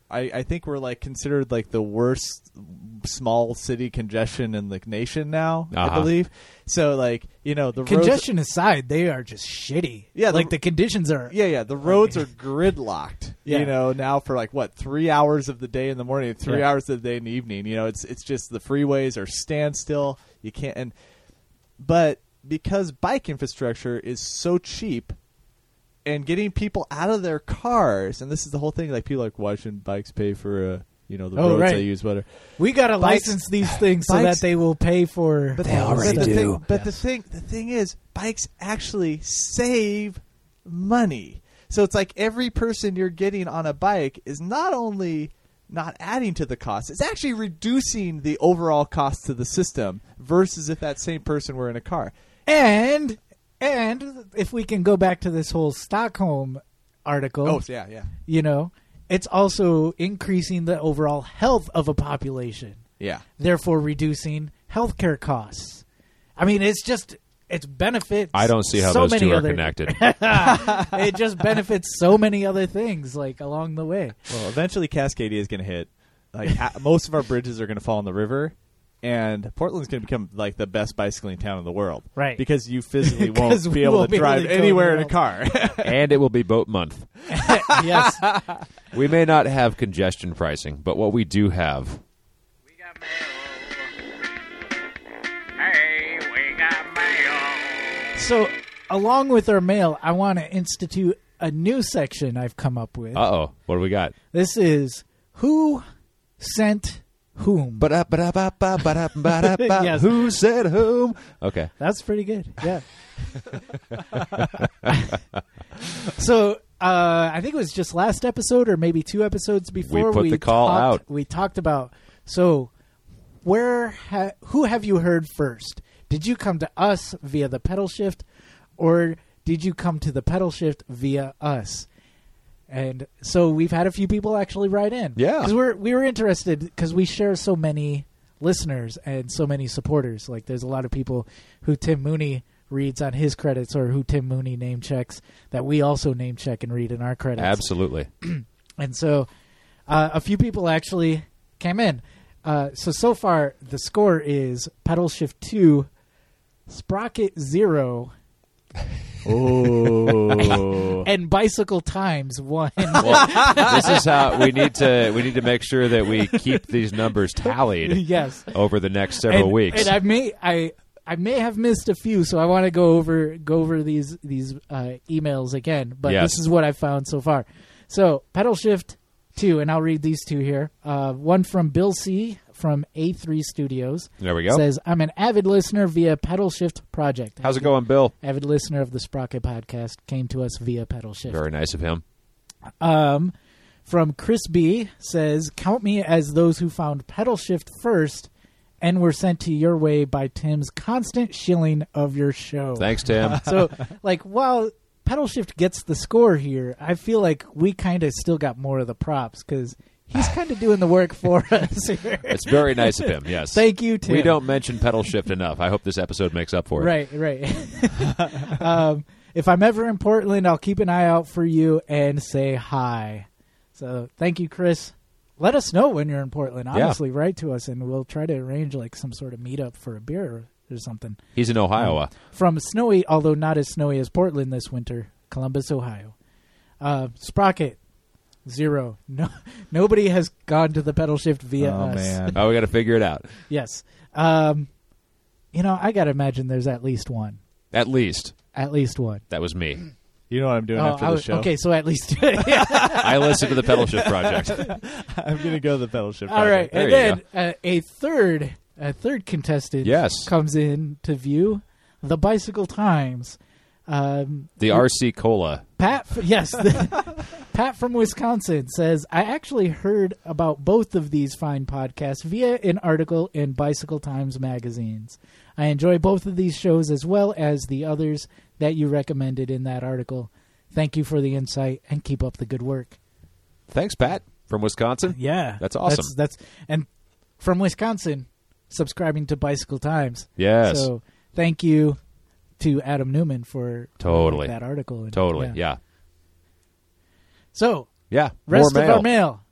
I, I think we're like considered like the worst small city congestion in the nation now. Uh-huh. I believe. So like you know the roads, Congestion aside, they are just shitty. Yeah, the- like the conditions are. yeah, yeah. The roads are gridlocked. Yeah. You know, now for like what three hours of the day in the morning, three Yeah. hours of the day in the evening. You know, it's it's just the freeways are standstill. You can't. And but because bike infrastructure is so cheap, and getting people out of their cars, and this is the whole thing. Like people are like, why shouldn't bikes pay for uh, you know the Oh, roads right. they use? Whatever. We gotta Bikes- license these things so bikes- that they will pay for. But all the, the but stuff. the thing, but the thing, the thing is, bikes actually save money. So it's like every person you're getting on a bike is not only not adding to the cost, it's actually reducing the overall cost to the system. Versus if that same person were in a car. And and if we can go back to this whole Stockholm article, Oh yeah, yeah, you know, it's also increasing the overall health of a population, yeah. therefore reducing healthcare costs. I mean, it's just it's benefits. I don't see how so those many two are other, connected. It just benefits so many other things, like along the way. Well, eventually Cascadia is going to hit. Like ha- most of our bridges are going to fall in the river. And Portland's going to become like the best bicycling town in the world, Right. Because you physically 'Cause won't we be able won't to be able drive to go anywhere in a anywhere car. And it will be boat month. Yes, We may not have congestion pricing, but what we do have. We got mail. Hey, we got mail. so along with our mail, I want to institute a new section I've come up with. Uh oh, what do we got? This is Who Sent Whom. Ba-da-ba-da-ba-ba-da-ba-da-ba. Yes. Who said whom? Okay. That's pretty good. Yeah. So uh, I think it was just last episode or maybe two episodes before put the call talked, out. We talked about so where ha- who have you heard first? Did you come to us via the Pedal Shift, or did you come to the Pedal Shift via us? And so we've had a few people actually write in. Yeah. Because we're, we were interested because we share so many listeners and so many supporters. Like there's a lot of people who Tim Mooney reads on his credits or who Tim Mooney name checks that we also name check and read in our credits. Absolutely. And so uh, a few people actually came in. Uh, so, so far the score is Pedal Shift two, Sprocket zero, Oh, and Bicycle Times one. Well, this is how we need to we need to make sure that we keep these numbers tallied Yes. over the next several and, weeks. And I may I I may have missed a few, so I want to go over go over these these uh, emails again. But Yes. this is what I found so far. So Pedal Shift two, and I'll read these two here. Uh, one from Bill C. from A three Studios. There we go. Says, I'm an avid listener via Pedal Shift Project. How's it going, Bill? Avid listener of the Sprocket podcast, came to us via Pedal Shift. Very nice of him. Um, from Chris B. says, count me as those who found Pedal Shift first and were sent to your way by Tim's constant shilling of your show. Thanks, Tim. So, like, while Pedal Shift gets the score here, I feel like we kind of still got more of the props because he's kind of doing the work for us here. It's very nice of him, yes. Thank you, Tim. We don't mention Pedal Shift enough. I hope this episode makes up for it. Right, right. um, if I'm ever in Portland, I'll keep an eye out for you and say hi. So thank you, Chris. Let us know when you're in Portland. Honestly, write to us, and we'll try to arrange like some sort of meetup for a beer or, or something. He's in Ohio. uh, From snowy, although not as snowy as Portland this winter, Columbus, Ohio. Uh, Sprocket, zero. No, nobody has gone to the Pedal Shift via oh us. man. Oh, we got to figure it out. Yes. Um, you know, I got to imagine there's at least one. At least. At least one. That was me. You know what I'm doing Oh, after I the was- show? Okay, so at least. Yeah. I listened to the Pedal Shift Project. I'm going to go to the Pedal Shift. All right, Project. There and you then uh, a third, a third contestant Yes. comes in to view the Bicycle Times. Um, The R C Cola. Pat, f- yes, the, Pat from Wisconsin says, I actually heard about both of these fine podcasts via an article in Bicycle Times magazines. I enjoy both of these shows as well as the others that you recommended in that article. Thank you for the insight and keep up the good work. Thanks, Pat, from Wisconsin. Yeah. That's awesome. That's, that's and from Wisconsin, subscribing to Bicycle Times. Yes. So thank you to Adam Newman for Totally. that article. And, Totally, yeah. So, Yeah, rest more of mail. our mail.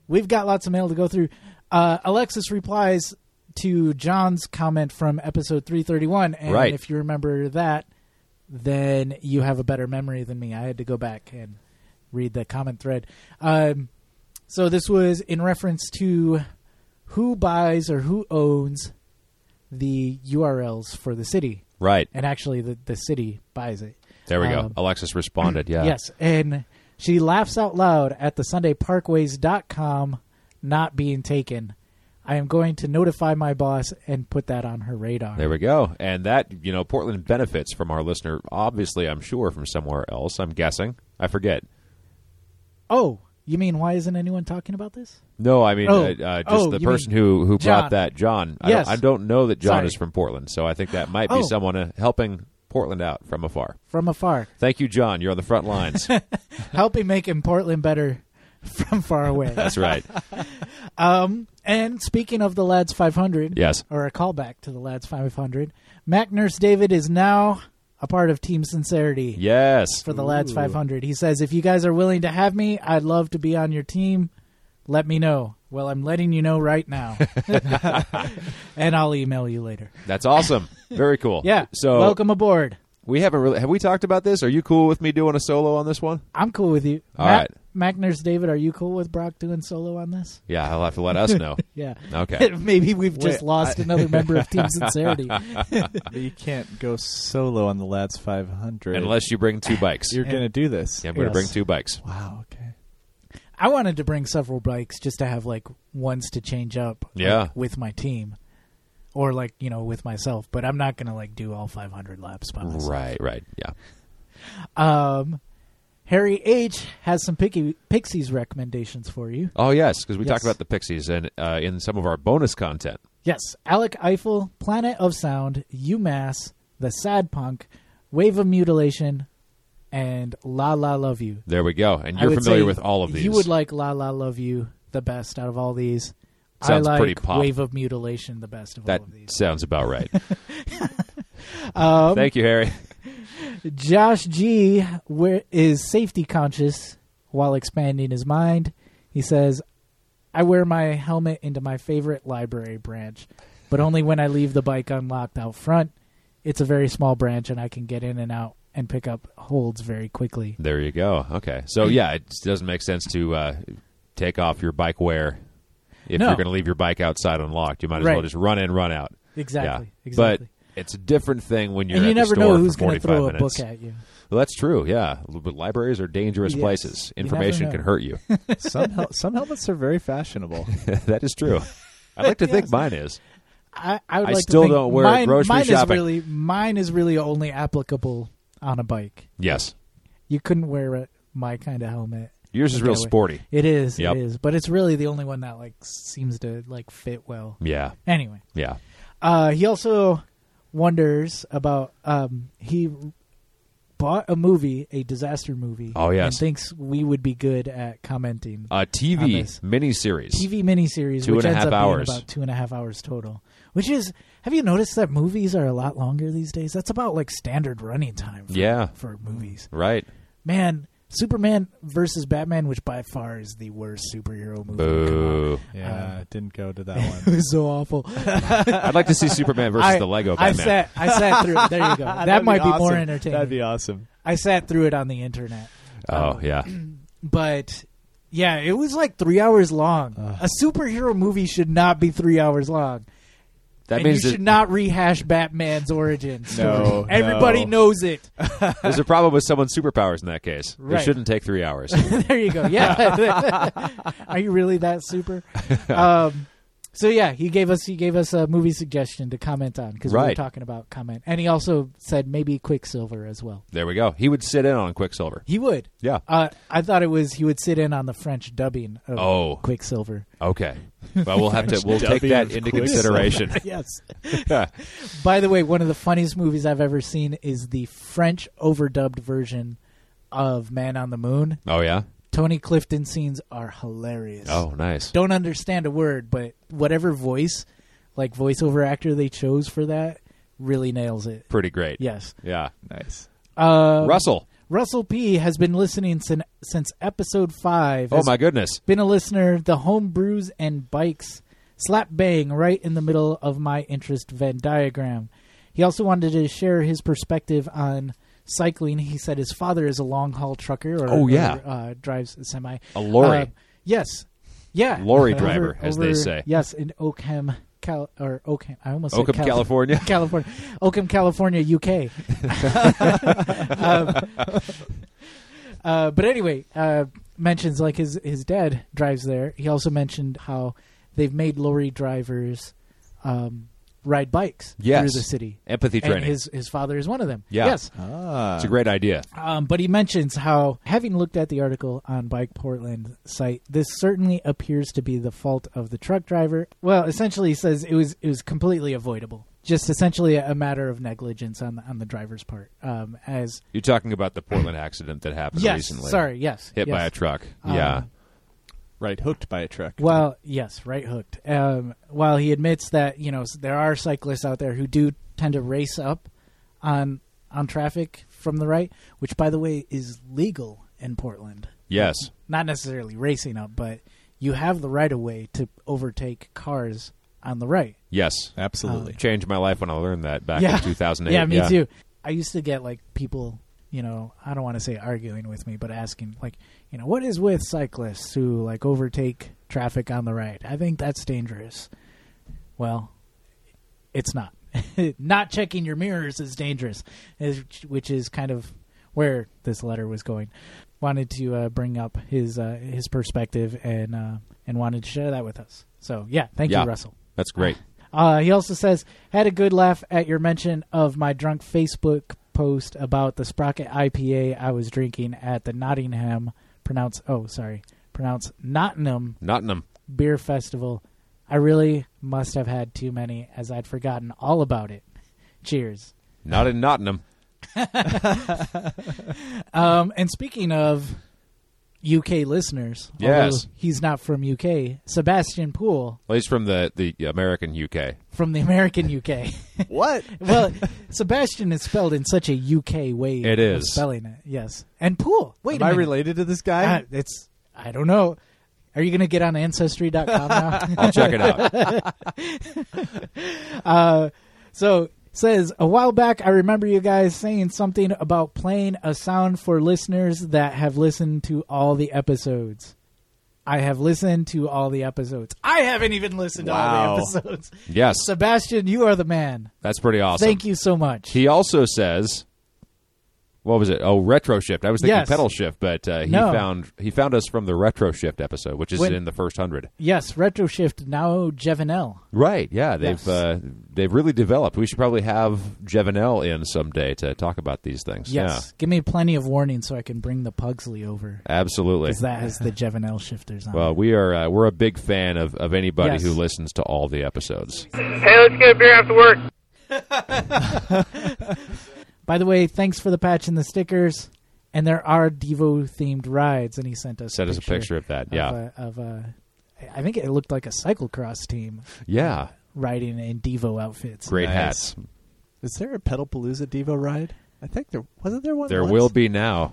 we've got lots of mail to go through. Uh, Alexis replies to John's comment from episode three thirty-one, and Right. if you remember that, then you have a better memory than me. I had to go back and read the comment thread. Um, so this was in reference to who buys or who owns the U R Ls for the city. Right. And actually, the, the city buys it. There we go. Um, Alexis responded, yeah. Yes, and she laughs out loud at the Sunday Parkways dot com not being taken. I am going to notify my boss and put that on her radar. There we go. And that, you know, Portland benefits from our listener, obviously, I'm sure, from somewhere else. I'm guessing. I forget. Oh, you mean why isn't anyone talking about this? No, I mean, Oh. uh, uh, just Oh, the you person mean who, who John. brought that, John. I, Yes. don't, I don't know that John Sorry. is from Portland, so I think that might be Oh. someone uh, helping Portland out from afar. From afar. Thank you, John. You're on the front lines. Helping making Portland better from far away. That's right. Um, and speaking of the Lads five hundred, Yes. or a callback to the Lads five hundred, Mac Nurse David is now a part of Team Sincerity Yes. for the Lads five hundred. He says, if you guys are willing to have me, I'd love to be on your team. Let me know. Well, I'm letting you know right now. And I'll email you later. That's awesome. Very cool. Yeah. So welcome aboard. we haven't really have we talked about this? Are you cool with me doing a solo on this one? I'm cool with you. All Mac, right. Mac Nurse David, are you cool with Brock doing solo on this? Yeah, I'll have to let us know. Yeah. Okay. Maybe we've just Wait, lost I- another member of Team Sincerity. But you can't go solo on the Lads five hundred. Unless you bring two bikes. You're going to do this. Yeah, I'm going to Yes. bring two bikes. Wow, okay. I wanted to bring several bikes just to have like ones to change up like, Yeah. with my team. Or like, you know, with myself. But I'm not going to like do all five hundred laps by myself. Right, right. Yeah. Um, Harry H. has some Picky, Pixies recommendations for you. Oh, yes, because we Yes. talked about the Pixies and uh, in some of our bonus content. Yes, Alec Eiffel, Planet of Sound, UMass, The Sad Punk, Wave of Mutilation, and La La Love You. There we go. And I you're would familiar say with all of these. You would like La La Love You the best out of all these. Sounds I like pretty pop. Wave of Mutilation the best of that all of these. sounds about right. Um, Thank you, Harry. Josh G where, is safety conscious while expanding his mind. He says, I wear my helmet into my favorite library branch, but only when I leave the bike unlocked out front. It's a very small branch, and I can get in and out and pick up holds very quickly. There you go. Okay. So, yeah, it doesn't make sense to uh, take off your bike wear if No. you're going to leave your bike outside unlocked. You might as well Right. just run in, run out. Exactly. Yeah. Exactly. But it's a different thing when you're and you at the never store know for who's going to forty-five throw a minutes. book at you. Well, that's true, yeah. But libraries are dangerous Yes. places. You Information never can know. hurt you. Some hel- some helmets are very fashionable. That is true. I'd like to think Yes. mine is. I, I, would I like still to think don't wear it mine, grocery mine shopping. Is really, mine is really only applicable on a bike. Yes. You couldn't wear a, my kind of helmet. Yours is Okay, real wait. sporty. It is. Yep. It is. But it's really the only one that like seems to like fit well. Yeah. Anyway, Yeah. uh, he also wonders about. Um, he bought a movie, a disaster movie. Oh, yes. and thinks we would be good at commenting. A T On V this. miniseries. T V miniseries, Two which and a ends half up hours. being about two and a half hours total. Which is, have you noticed that movies are a lot longer these days? That's about like standard running time. For, Yeah. for movies. Right. Man, Superman versus Batman, which by far is the worst superhero movie. Come on. Boo. Yeah, didn't go to that It one. was so awful. I'd like to see Superman versus I, the Lego I Batman. sat, I sat through it. There you go. That That'd might be, more awesome. entertaining. That'd be awesome. I sat through it on the internet. Oh, yeah. But yeah, it was like three hours long. A superhero movie should not be three hours long. That and means you that should not rehash Batman's origin story. No, Everybody no. knows it. there's a problem with someone's superpowers in that case. Right. It shouldn't take three hours. There you go. Yeah. Are you really that super? Um, so yeah, he gave us he gave us a movie suggestion to comment on because we were Right. talking about comment, and he also said maybe Quicksilver as well. There we go. He would sit in on Quicksilver. He would. Yeah. Uh, I thought it was he would sit in on the French dubbing of Oh. Quicksilver. Okay. Well, we'll have to. We'll take dubbing that of into Quicksilver. consideration. Yes. By the way, one of the funniest movies I've ever seen is the French overdubbed version of Man on the Moon. Oh yeah. Tony Clifton scenes are hilarious. Oh, nice. Don't understand a word, but whatever voice, like voiceover actor they chose for that, really nails it. Pretty great. Yes. Yeah. Nice. Uh, Russell. Russell P. has been listening sin- since episode five. Oh, Has my goodness. Been a listener. The home brews and bikes slap bang right in the middle of my interest Venn diagram. He also wanted to share his perspective on cycling. He said his father is a long-haul trucker or, Oh, yeah. or uh, drives a semi. A lorry. Uh, yes. Yeah. Lorry Over- driver, as they over- say. Yes, in Oakham, Cal- or Oakham. I almost Oakham, said Calif- California. California. Oakham, California, U K. um, uh, but anyway, uh, mentions like his, his dad drives there. He also mentioned how they've made lorry drivers um, ride bikes Yes. through the city. Empathy And training. his, his father is one of them. Yeah. Yes. Ah. It's a great idea. Um, but he mentions how, having looked at the article on Bike Portland site, this certainly appears to be the fault of the truck driver. Well, essentially, he says it was it was completely avoidable, just essentially a, a matter of negligence on the, on the driver's part. Um, as You're talking about the Portland accident that happened yes, recently. sorry, yes, Hit yes. by a truck. Um, yeah. Right, hooked by a truck. Well, yes, right hooked. Um, while he admits that you know s- there are cyclists out there who do tend to race up on on traffic from the right, which by the way is legal in Portland. Yes. Not necessarily racing up, but you have the right of way to overtake cars on the right. Yes. Absolutely. Changed my life when I learned that back Yeah. in two thousand eight. Yeah, me too. I used to get like people, you know, I don't want to say arguing with me, but asking like, you know, what is with cyclists who like overtake traffic on the right? I think that's dangerous. Well, it's not. Not checking your mirrors is dangerous, is- which is kind of where this letter was going. Wanted to uh, bring up his uh, his perspective and uh, and wanted to share that with us. So yeah, thank Yeah. you, Russell. That's great. Uh, he also says, had a good laugh at your mention of my drunk Facebook post about the Sprocket I P A I was drinking at the Nottingham, pronounce, oh, sorry, pronounce Nottingham Nottingham. Beer Festival. I really must have had too many as I'd forgotten all about it. Cheers. Not in Nottingham. Um, and speaking of U K listeners, Yes. although he's not from U K, Sebastian Poole Well, he's from the, the American U K. from the American U K. What? Well, Sebastian is spelled in such a U K way. It of is. spelling it. Yes, and Poole. Wait Am a I minute. related to this guy? Uh, it's I don't know. Are you going to get on Ancestry dot com now? I'll check it out. uh, so says a while back, I remember you guys saying something about playing a sound for listeners that have listened to all the episodes. I have listened to all the episodes. I haven't even listened Wow. to all the episodes. Yes. Sebastian, you are the man. That's pretty awesome. Thank you so much. He also says, what was it? Oh, Retro Shift. I was thinking Yes. Pedal Shift, but uh, he No. found he found us from the Retro Shift episode, which is When- in the first hundred. Yes, Retro Shift, now Jevenel. Right? Yeah, they've Yes. uh, they've really developed. We should probably have Jevenel in someday to talk about these things. Yes. Give me plenty of warning so I can bring the Pugsley over. Yeah, absolutely. Because that has the Jevenel shifters on Well, it. we are uh, we're a big fan of, of anybody Yes. who listens to all the episodes. Hey, let's get a beer after work. By the way, thanks for the patch and the stickers. And there are Devo-themed rides, and he sent us Send a us a picture of that. of, Yeah, uh, of uh, I think it looked like a cyclocross team yeah. riding in Devo outfits. Great Nice. hats. Is there a Pedalpalooza Devo ride? I think there wasn't there one. There once? will be now.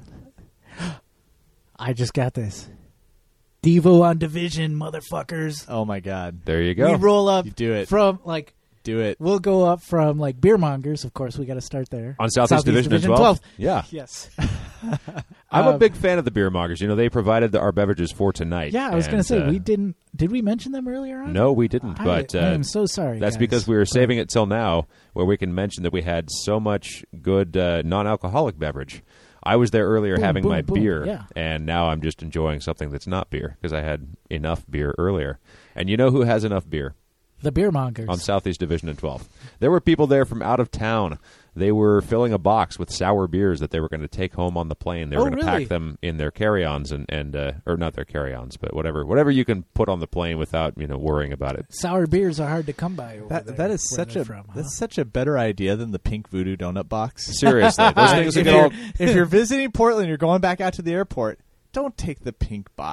I just got this. Devo on Division, motherfuckers. Oh my God! There you go. We roll up You do it. from, like, Do it. we'll go up from, like, Beer Mongers. Of course, we got to start there. On Southeast, Division, at twelve. Yeah. Yes. I'm a Um, big fan of the beer mongers. You know, they provided the, our beverages for tonight. Yeah, I was going And, to say, uh, we didn't, did we mention them earlier on? No, we didn't. I, but uh, I am so sorry. that's guys. because we were saving it till now, where we can mention that we had so much good uh, non-alcoholic beverage. I was there earlier Boom, having boom, my boom. beer, Yeah. and now I'm just enjoying something that's not beer because I had enough beer earlier. And you know who has enough beer? The Beer Mongers. On Southeast Division and twelfth. There were people there from out of town. They were filling a box with sour beers that they were going to take home on the plane. They were Oh, going to really? pack them in their carry-ons and, and uh, or not their carry-ons, but whatever whatever you can put on the plane without, you know, worrying about it. Sour beers are hard to come by over That there, that is where such they're a from, huh? that's such a better idea than the pink voodoo donut box. Seriously, those things if, are you're, all if you're visiting Portland, you're going back out to the airport. Don't take the pink box.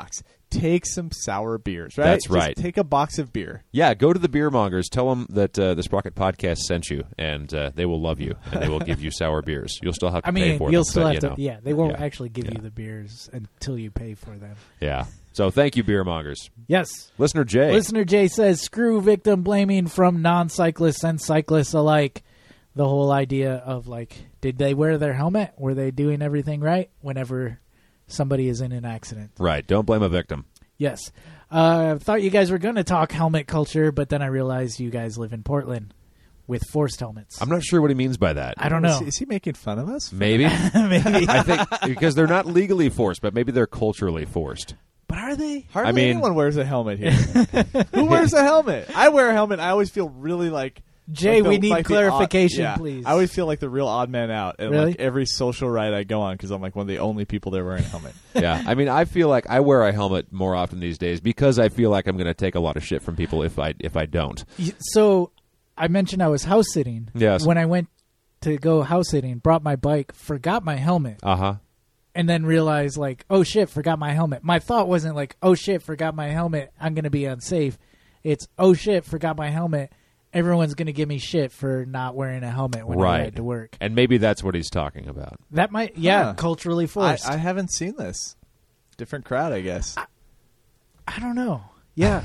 take some sour beers, right? That's Just right. take a box of beer. Yeah, go to the beer mongers. Tell them that uh, the Sprocket Podcast sent you, and uh, they will love you, and they will give you sour beers. You'll still have to I pay mean, for you'll them. still but, have you to. know. Yeah, they won't Yeah. actually give Yeah. you the beers until you pay for them. Yeah. So thank you, beer mongers. Yes. Listener Jay. Listener Jay says, "Screw victim blaming from non-cyclists and cyclists alike." The whole idea of like, did they wear their helmet? Were they doing everything right whenever somebody is in an accident? Right. Don't blame a victim. Yes. Uh, thought you guys were going to talk helmet culture, but then I realized you guys live in Portland with forced helmets. I'm not sure what he means by that. I don't know. Is he, is he making fun of us? Maybe. Maybe. I think because they're not legally forced, but maybe they're culturally forced. But are they? Hardly I mean- anyone wears a helmet here. Who wears a helmet? I wear a helmet. I always feel really like Jay, like the- we need like the odd- clarification, yeah. please. I always feel like the real odd man out at Really? like every social ride I go on because I'm like one of the only people that are wearing a helmet. Yeah. I mean, I feel like I wear a helmet more often these days because I feel like I'm going to take a lot of shit from people if I if I don't. Y- So I mentioned I was house sitting. Yes. When I went to go house sitting, brought my bike, forgot my helmet, Uh huh. and then realized like, oh shit, forgot my helmet. My thought wasn't like, oh shit, forgot my helmet, I'm going to be unsafe. It's, oh shit, forgot my helmet. Everyone's going to give me shit for not wearing a helmet when I Right. ride to work. And maybe that's what he's talking about. That might, yeah, Huh. culturally I, forced. I I, haven't seen this. Different crowd, I guess. don't know. Yeah.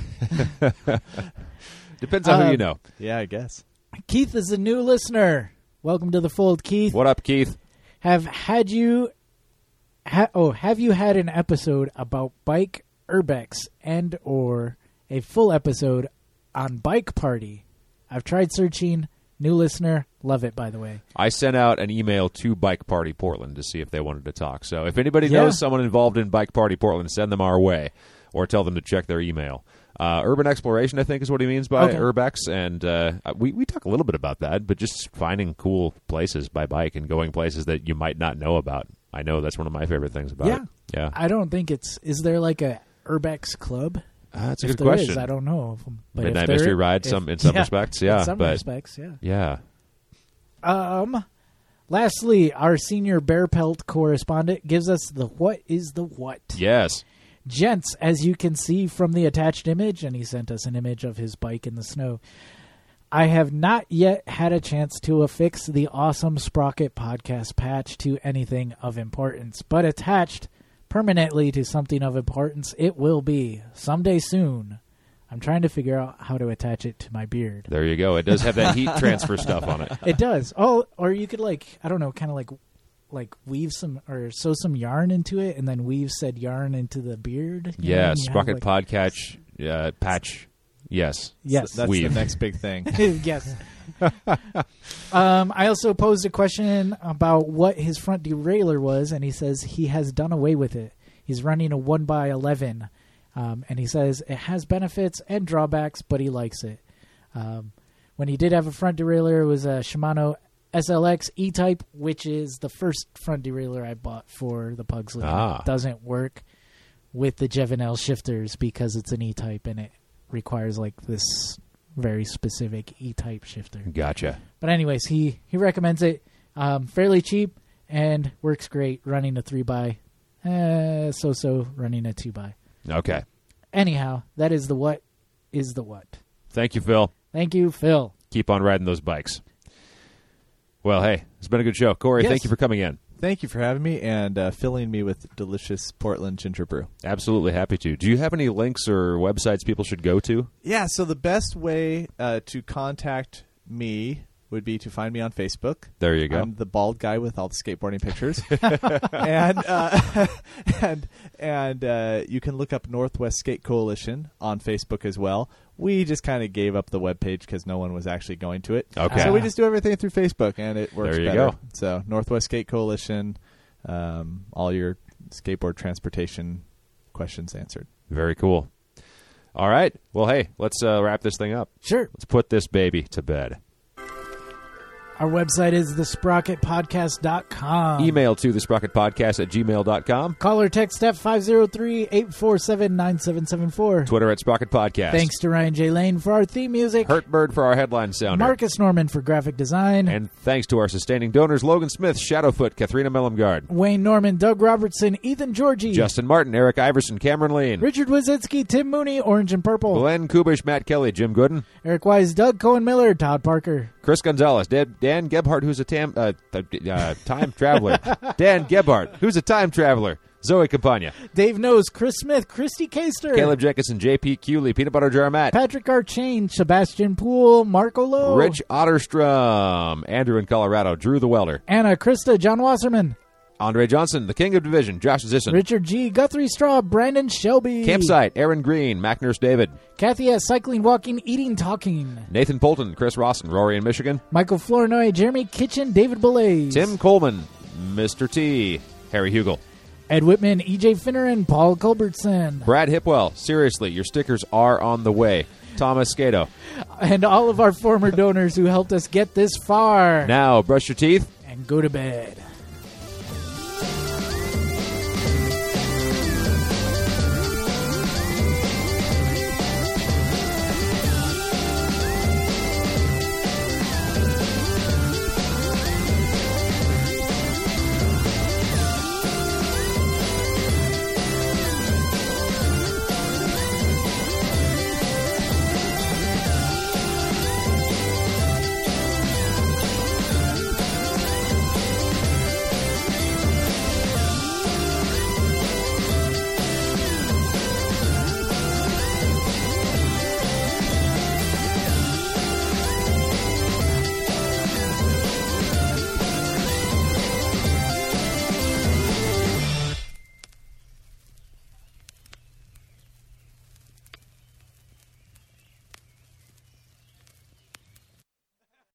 Depends on who Um, you know. Yeah, I guess. Keith is a new listener. Welcome to the fold, Keith. What up, Keith? Have had you ha, oh have you had an episode about bike urbex and or a full episode on Bike Party? I've tried searching. New listener, love it, by the way. I sent out an email to Bike Party Portland to see if they wanted to talk. So if anybody Yeah. knows someone involved in Bike Party Portland, send them our way or tell them to check their email. Uh, urban exploration, I think, is what he means by Okay. urbex. And uh, we, we talk a little bit about that, but just finding cool places by bike and going places that you might not know about. I know that's one of my favorite things about Yeah. it. Yeah. I don't think it's. Is there like a urbex club? Uh, that's a If good there question. is, I don't know. But Midnight if there- Mystery Ride if- some, in some yeah, respects, yeah. in some but respects, yeah. yeah. Um. Lastly, our senior Bear Pelt correspondent gives us the what is the what. Yes. Gents, as you can see from the attached image, and he sent us an image of his bike in the snow, I have not yet had a chance to affix the awesome Sprocket podcast patch to anything of importance, but attached permanently to something of importance it will be someday soon. I'm trying to figure out how to attach it to my beard. There you go. It does have that heat transfer stuff on it. It does. Oh, or you could like, I don't know, kind of like like weave some or sew some yarn into it and then weave said yarn into the beard. you know, Yeah, and you have, Sprocket like- Podcast uh, patch. Yes. Yes. That's Weave. the next big thing. yes. um, I also posed a question about what his front derailleur was, and he says he has done away with it. He's running a one by eleven, um, and he says it has benefits and drawbacks, but he likes it. Um, when he did have a front derailleur, it was a Shimano S L X E-Type, which is the first front derailleur I bought for the Pugsley. Ah. It doesn't work with the Jevenel shifters because it's an E-Type, and it requires like this very specific E-Type shifter. Gotcha. But anyways, he, he recommends it. Um, fairly cheap and works great running a three by. Uh, so-so running a two by. Okay. Anyhow, that is the what is the what. Thank you, Phil. Thank you, Phil. Keep on riding those bikes. Well, hey, it's been a good show. Corey, Yes. thank you for coming in. Thank you for having me and uh, filling me with delicious Portland ginger brew. Absolutely happy to. Do you have any links or websites people should go to? Yeah, so the best way uh, to contact me would be to find me on Facebook. There you go. I'm the bald guy with all the skateboarding pictures, and uh, and and uh, you can look up Northwest Skate Coalition on Facebook as well. We just kind of gave up the webpage because no one was actually going to it. Okay. So we just do everything through Facebook, and it works There you better. go. So Northwest Skate Coalition, um, all your skateboard transportation questions answered. Very cool. All right. Well, hey, let's uh, wrap this thing up. Sure. Let's put this baby to bed. Our website is the sprocket podcast dot com. Email to the sprocket podcast at gmail dot com. Call or text at five oh three, eight four seven, nine seven seven four. Twitter at Sprocket Podcast. Thanks to Ryan J. Lane for our theme music. Hurt Bird for our headline sounder. Marcus Norman for graphic design. And thanks to our sustaining donors, Logan Smith, Shadowfoot, Katharina Mellumgard, Wayne Norman, Doug Robertson, Ethan Georgie, Justin Martin, Eric Iverson, Cameron Lean, Richard Wazitsky, Tim Mooney, Orange and Purple, Glenn Kubish, Matt Kelly, Jim Gooden, Eric Wise, Doug Cohen Miller, Todd Parker, Chris Gonzalez, Dan, Dan Gebhardt, who's a tam, uh, uh, time traveler, Dan Gebhardt, who's a time traveler, Zoe Campagna, Dave Knows, Chris Smith, Christy Caster, Caleb Jenkinson, J P Cooley, Peanut Butter Jar Matt, Patrick Archain, Sebastian Poole, Marco Lowe, Rich Otterstrom, Andrew in Colorado, Drew the Welder, Anna, Krista, John Wasserman, Andre Johnson, the King of Division, Josh Zisson, Richard G, Guthrie Straw, Brandon Shelby, Campsite, Aaron Green, Mac Nurse David, Kathy S, Cycling, Walking, Eating, Talking, Nathan Polton, Chris Rawson, Rory in Michigan, Michael Flournoy, Jeremy Kitchen, David Belays, Tim Coleman, Mister T, Harry Hugel, Ed Whitman, E J Finneran, Paul Culbertson, Brad Hipwell, seriously, your stickers are on the way, Thomas Skato. and all of our former donors who helped us get this far. Now, brush your teeth. And go to bed.